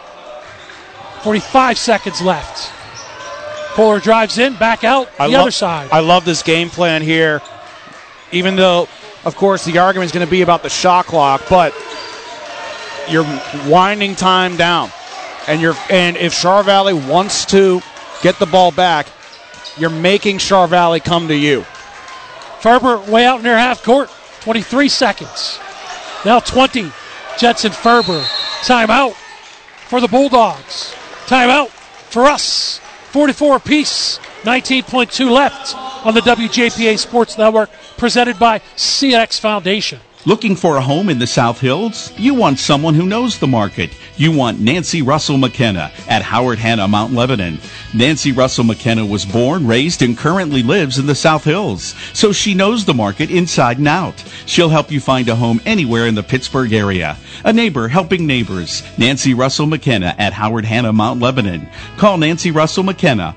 45 seconds left. Kohler drives in, back out, the other side. I love this game plan here. Even though, of course, the argument is going to be about the shot clock, but you're winding time down. And if Char Valley wants to get the ball back, you're making Char Valley come to you. Ferber way out near half court. 23 seconds. Now 20. Jensen Ferber. Timeout for the Bulldogs. Timeout for us. 44 apiece. 19.2 left. on the WJPA Sports Network, presented by CNX Foundation. Looking for a home in the South Hills? You want someone who knows the market. You want Nancy Russell McKenna at Howard Hanna Mount Lebanon. Nancy Russell McKenna was born, raised, and currently lives in the South Hills, so she knows the market inside and out. She'll help you find a home anywhere in the Pittsburgh area. A neighbor helping neighbors. Nancy Russell McKenna at Howard Hanna Mount Lebanon. Call Nancy Russell McKenna,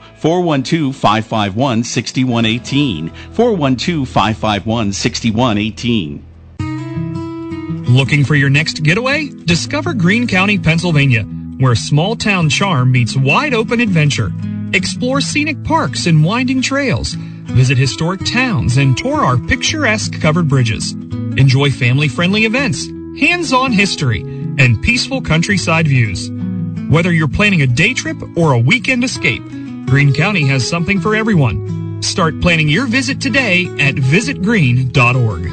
412-551-6118. 412-551-6118. Looking for your next getaway? Discover Greene County, Pennsylvania, where small town charm meets wide open adventure. Explore scenic parks and winding trails. Visit historic towns and tour our picturesque covered bridges. Enjoy family-friendly events, hands-on history, and peaceful countryside views. Whether you're planning a day trip or a weekend escape, Greene County has something for everyone. Start planning your visit today at visitgreene.org.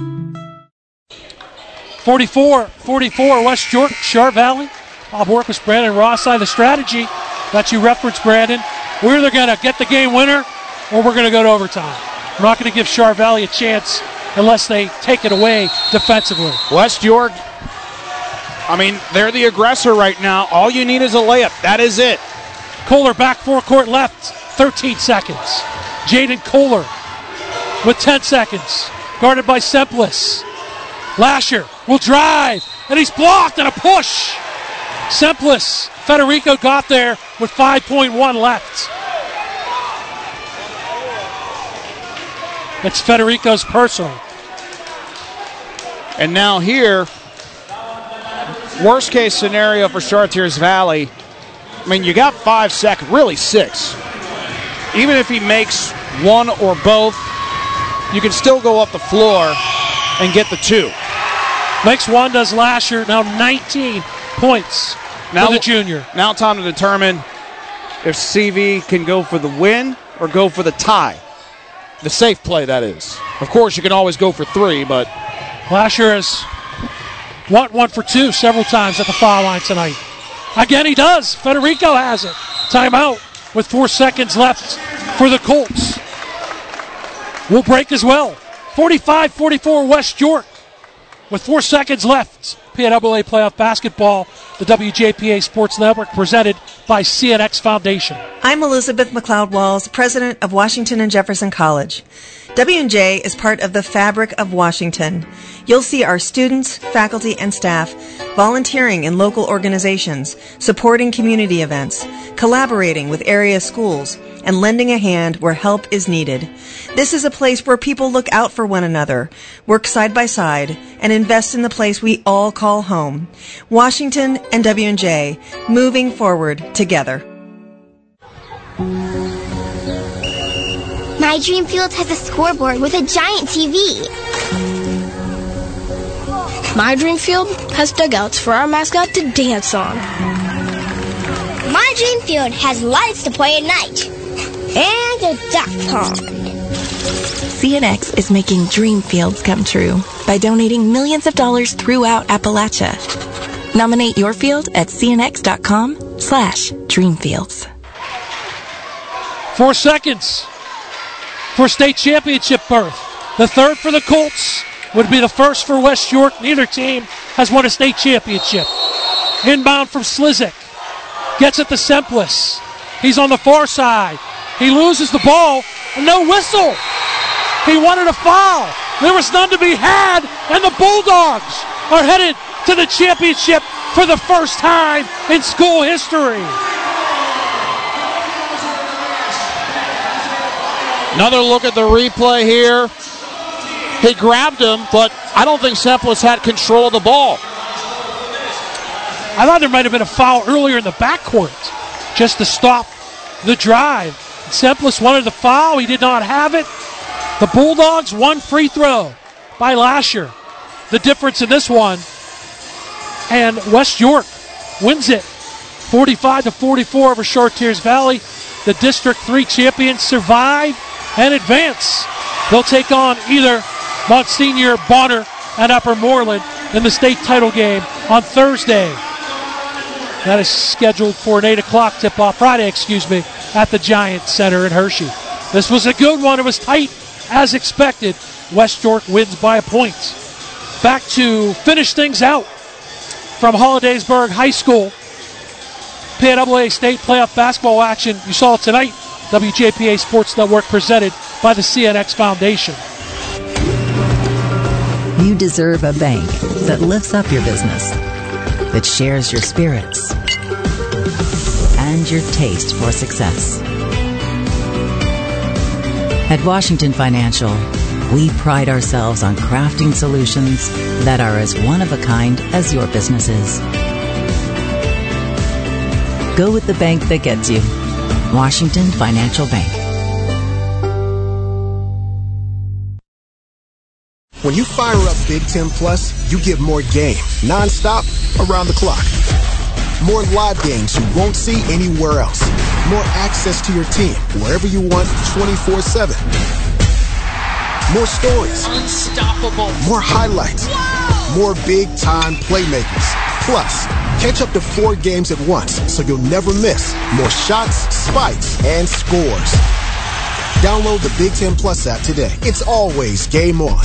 44-44 West York, Sharp Valley. Bob Orkus, Brandon Ross the strategy that you referenced, Brandon. We're either going to get the game winner or we're going to go to overtime. We're not going to give Sharp Valley a chance unless they take it away defensively. West York, I mean, they're the aggressor right now. All you need is a layup. That is it. Kohler back forecourt left, 13 seconds. Jaden Kohler with 10 seconds. Guarded by Semplis. Lasher will drive, and he's blocked, and a push. Semplis, Federico got there with 5.1 left. It's Federico's personal. And now here, worst case scenario for Chartiers Valley. I mean, you got 5 seconds, really 6. Even if he makes one or both, you can still go up the floor and get the 2. Makes one, does Lasher. Now 19 points for the junior. Now time to determine if CV can go for the win or go for the tie. The safe play, that is. Of course, you can always go for 3, but Lasher has won 1 for 2 several times at the foul line tonight. Again, he does. Federico has it. Timeout with 4 seconds left for the Colts. Will break as well. 45-44 West York. With 4 seconds left, PIAA playoff basketball, the WJPA Sports Network, presented by CNX Foundation. I'm Elizabeth McLeod Walls, president of Washington and Jefferson College. W&J is part of the fabric of Washington. You'll see our students, faculty, and staff volunteering in local organizations, supporting community events, collaborating with area schools, and lending a hand where help is needed. This is a place where people look out for one another, work side by side, and invest in the place we all call home. Washington and W&J, moving forward together. My Dream Field has a scoreboard with a giant TV. My Dream Field has dugouts for our mascot to dance on. My Dream Field has lights to play at night. And a duck pond. CNX is making dream fields come true by donating millions of dollars throughout Appalachia. Nominate your field at cnx.com/dreamfields. 4 seconds for state championship berth. The third for the Colts would be the first for West York. Neither team has won a state championship. Inbound from Slizik. Gets it to Semplis. He's on the far side. He loses the ball. No whistle. He wanted a foul. There was none to be had. And the Bulldogs are headed to the championship for the first time in school history. another look at the replay here. He grabbed him, but I don't think Semplis had control of the ball. I thought there might have been a foul earlier in the backcourt just to stop the drive. Semplis wanted the foul. He did not have it. The Bulldogs, one free throw by Lasher. The difference in this one. And West York wins it 45-44 over Chartiers Valley. The District 3 champions survive and advance. They'll take on either Monsignor, Bonner, and Upper Moreland in the state title game on Thursday. That is scheduled for an 8 o'clock tip-off, Friday, at the Giant Center in Hershey. This was a good one. It was tight as expected. West York wins by a point. Back to finish things out from Hollidaysburg High School. PIAA State Playoff Basketball action. You saw it tonight. WJPA Sports Network presented by the CNX Foundation. You deserve a bank that lifts up your business, that shares your spirits and your taste for success. At Washington Financial, we pride ourselves on crafting solutions that are as one of a kind as your business is. Go with the bank that gets you. Washington Financial Bank. When you fire up Big Ten Plus, you get more game, nonstop, around the clock. More live games you won't see anywhere else. More access to your team, wherever you want, 24/7. More stories. Unstoppable. More highlights. Wow. More big-time playmakers. Plus, catch up to 4 games at once, so you'll never miss more shots, spikes, and scores. Download the Big Ten Plus app today. It's always game on.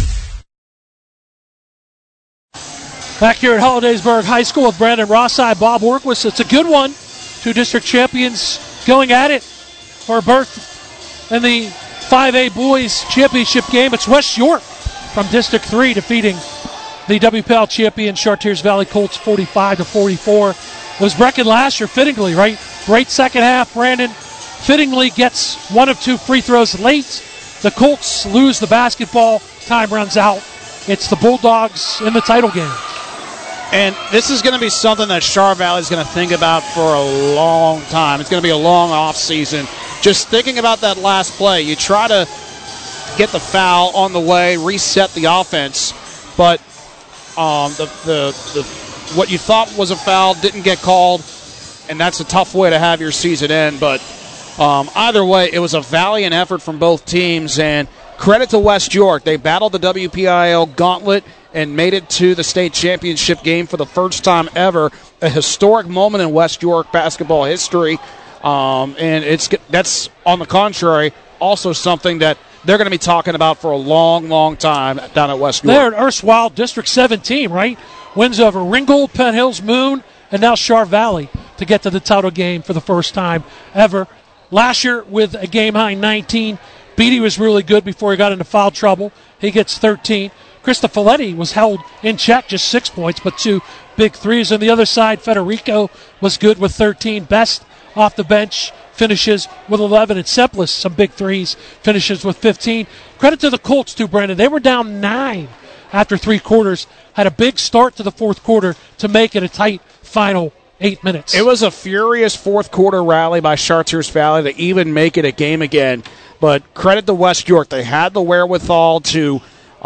Back here at Hollidaysburg High School with Brandon Rossai, Bob Workwist. It's a good one. 2 district champions going at it for a berth in the 5A Boys Championship game. It's West York from District 3 defeating the WPL champion Chartiers Valley Colts 45-44. It was Brecken Lasher fittingly, right? Great second half. Brandon fittingly gets 1 of 2 free throws late. The Colts lose the basketball. Time runs out. It's the Bulldogs in the title game. And this is going to be something that Char Valley is going to think about for a long time. It's going to be a long off season. Just thinking about that last play, you try to get the foul on the way, reset the offense, but what you thought was a foul didn't get called, and that's a tough way to have your season end. But either way, it was a valiant effort from both teams, and credit to West York. They battled the WPIL gauntlet and made it to the state championship game for the first time ever, a historic moment in West York basketball history. And that's, on the contrary, also something that they're going to be talking about for a long, long time down at West York. They're an erstwhile District 7 team, right? Wins over Ringgold, Penn Hills, Moon, and now Char Valley to get to the title game for the first time ever. Lasher with a game-high 19. Beatty was really good before he got into foul trouble. He gets 13. Krista Folletti was held in check, just 6 points, but 2 big threes. On the other side, Federico was good with 13. Best off the bench finishes with 11. And Semplis, some big threes, finishes with 15. Credit to the Colts, too, Brandon. They were down 9 after 3 quarters. Had a big start to the fourth quarter to make it a tight final 8 minutes. It was a furious fourth quarter rally by Chartiers Valley to even make it a game again. But credit to West York. They had the wherewithal to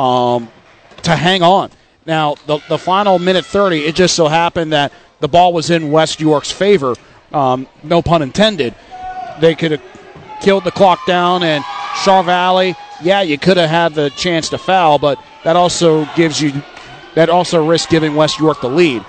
hang on. Now, the final minute 30, it just so happened that the ball was in West York's favor. No pun intended. They could have killed the clock down, and Char Valley, yeah, you could have had the chance to foul, but that also risks giving West York the lead.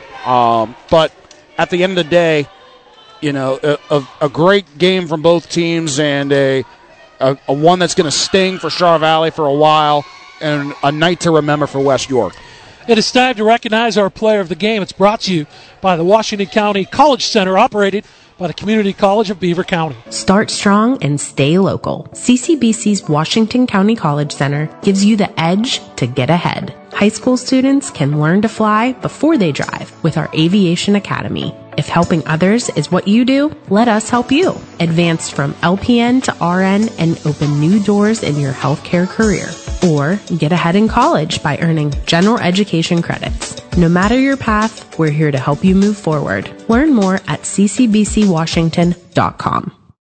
But at the end of the day, you know, a great game from both teams, and a one that's going to sting for Char Valley for a while, and a night to remember for West York. It is time to recognize our player of the game. It's brought to you by the Washington County College Center, operated by the Community College of Beaver County. Start strong and stay local. CCBC's Washington County College Center gives you the edge to get ahead. High school students can learn to fly before they drive with our Aviation Academy. If helping others is what you do, let us help you. Advance from LPN to RN and open new doors in your healthcare career. Or get ahead in college by earning general education credits. No matter your path, we're here to help you move forward. Learn more at ccbcwashington.com.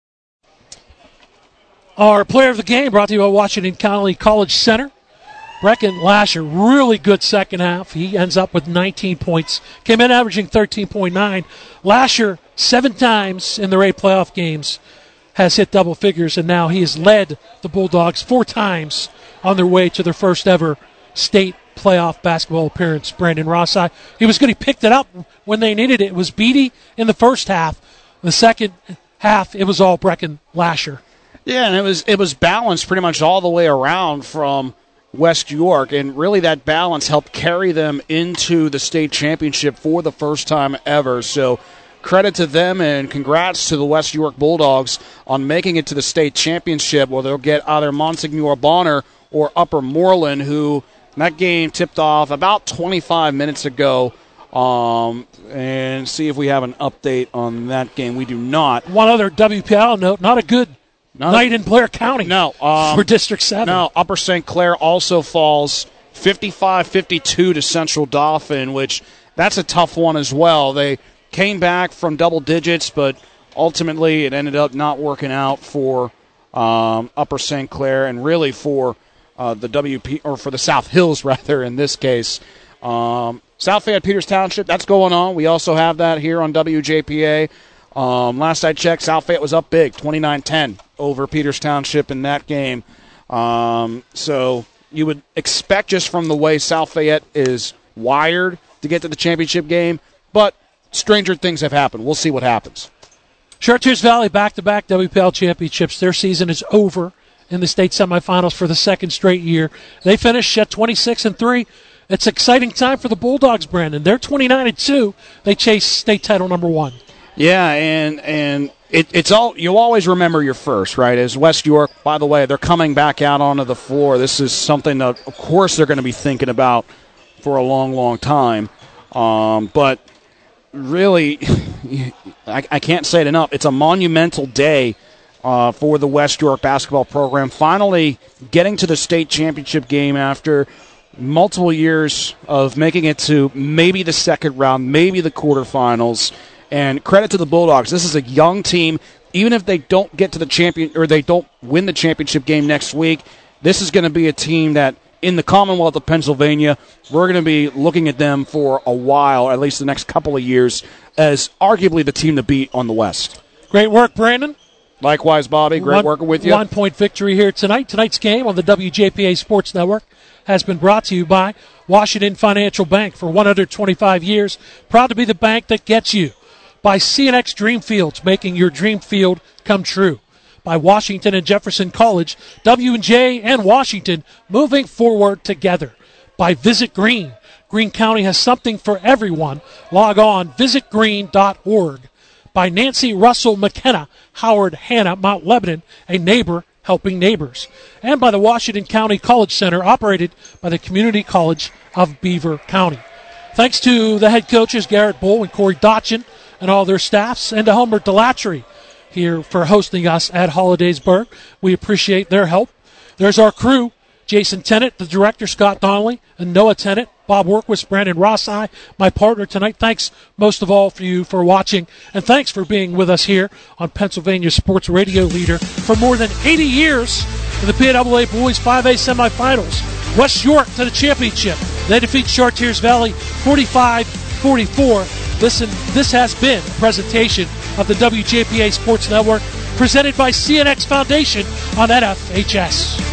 Our player of the game brought to you by Washington County College Center. Brecken Lasher, really good second half. He ends up with 19 points. Came in averaging 13.9. Lasher, 7 times in their 8 playoff games, has hit double figures, and now he has led the Bulldogs 4 times on their way to their first ever state playoff basketball appearance. Brandon Rossai, he was good. He picked it up when they needed it. It was Beatty in the first half. The second half, it was all Brecken Lasher. Yeah, and it was balanced pretty much all the way around from West York, and really that balance helped carry them into the state championship for the first time ever. So credit to them, and congrats to the West York Bulldogs on making it to the state championship, where they'll get either Monsignor Bonner or Upper Moreland, who that game tipped off about 25 minutes ago. And see if we have an update on that game. We do not. One other WPL note, not a good night in Blair County. No. For District 7. No, Upper St. Clair also falls 55-52 to Central Dauphin, which that's a tough one as well. They came back from double digits, but ultimately it ended up not working out for Upper St. Clair, and really for the WP, or for the South Hills rather in this case. South Fayette Peters Township, that's going on. We also have that here on WJPA. Last I checked, South Fayette was up big, 29-10 over Peters Township in that game. So you would expect, just from the way South Fayette is wired, to get to the championship game, but stranger things have happened. We'll see what happens. Chartiers Valley back-to-back WPL championships. Their season is over in the state semifinals for the second straight year. They finished at 26-3. It's an exciting time for the Bulldogs, Brandon. They're 29-2. They chase state title number 1. Yeah, and it's all, you always remember your first, right? As West York, by the way, they're coming back out onto the floor. This is something that, of course, they're going to be thinking about for a long, long time. But really, I can't say it enough. It's a monumental day for the West York basketball program. Finally getting to the state championship game after multiple years of making it to maybe the second round, maybe the quarterfinals. And credit to the Bulldogs. This is a young team. Even if they don't get to the champion, or they don't win the championship game next week, this is going to be a team that in the Commonwealth of Pennsylvania, we're going to be looking at them for a while, at least the next couple of years, as arguably the team to beat on the West. Great work, Brandon. Likewise, Bobby. Great working with you. 1-point victory here tonight. Tonight's game on the WJPA Sports Network has been brought to you by Washington Financial Bank. For 125 years, proud to be the bank that gets you. By CNX Dreamfields, making your dream field come true. By Washington and Jefferson College, W&J and Washington moving forward together. By Visit Green. Greene County has something for everyone. Log on, visitgreen.org. By Nancy Russell McKenna, Howard Hanna, Mount Lebanon, a neighbor helping neighbors. And by the Washington County College Center, operated by the Community College of Beaver County. Thanks to the head coaches, Garrett Bull and Corey Dotchin, and all their staffs, and to Homer Delatry here for hosting us at Hollidaysburg. We appreciate their help. There's our crew, Jason Tennant, the director, Scott Donnelly, and Noah Tennant, Bob Workwith, Brandon Rossi, my partner tonight. Thanks most of all for you for watching, and thanks for being with us here on Pennsylvania Sports Radio Leader for more than 80 years in the PAAA Boys 5A semifinals. West York to the championship. They defeat Chartiers Valley 45-44. Listen, this has been a presentation of the WJPA Sports Network, presented by CNX Foundation on NFHS.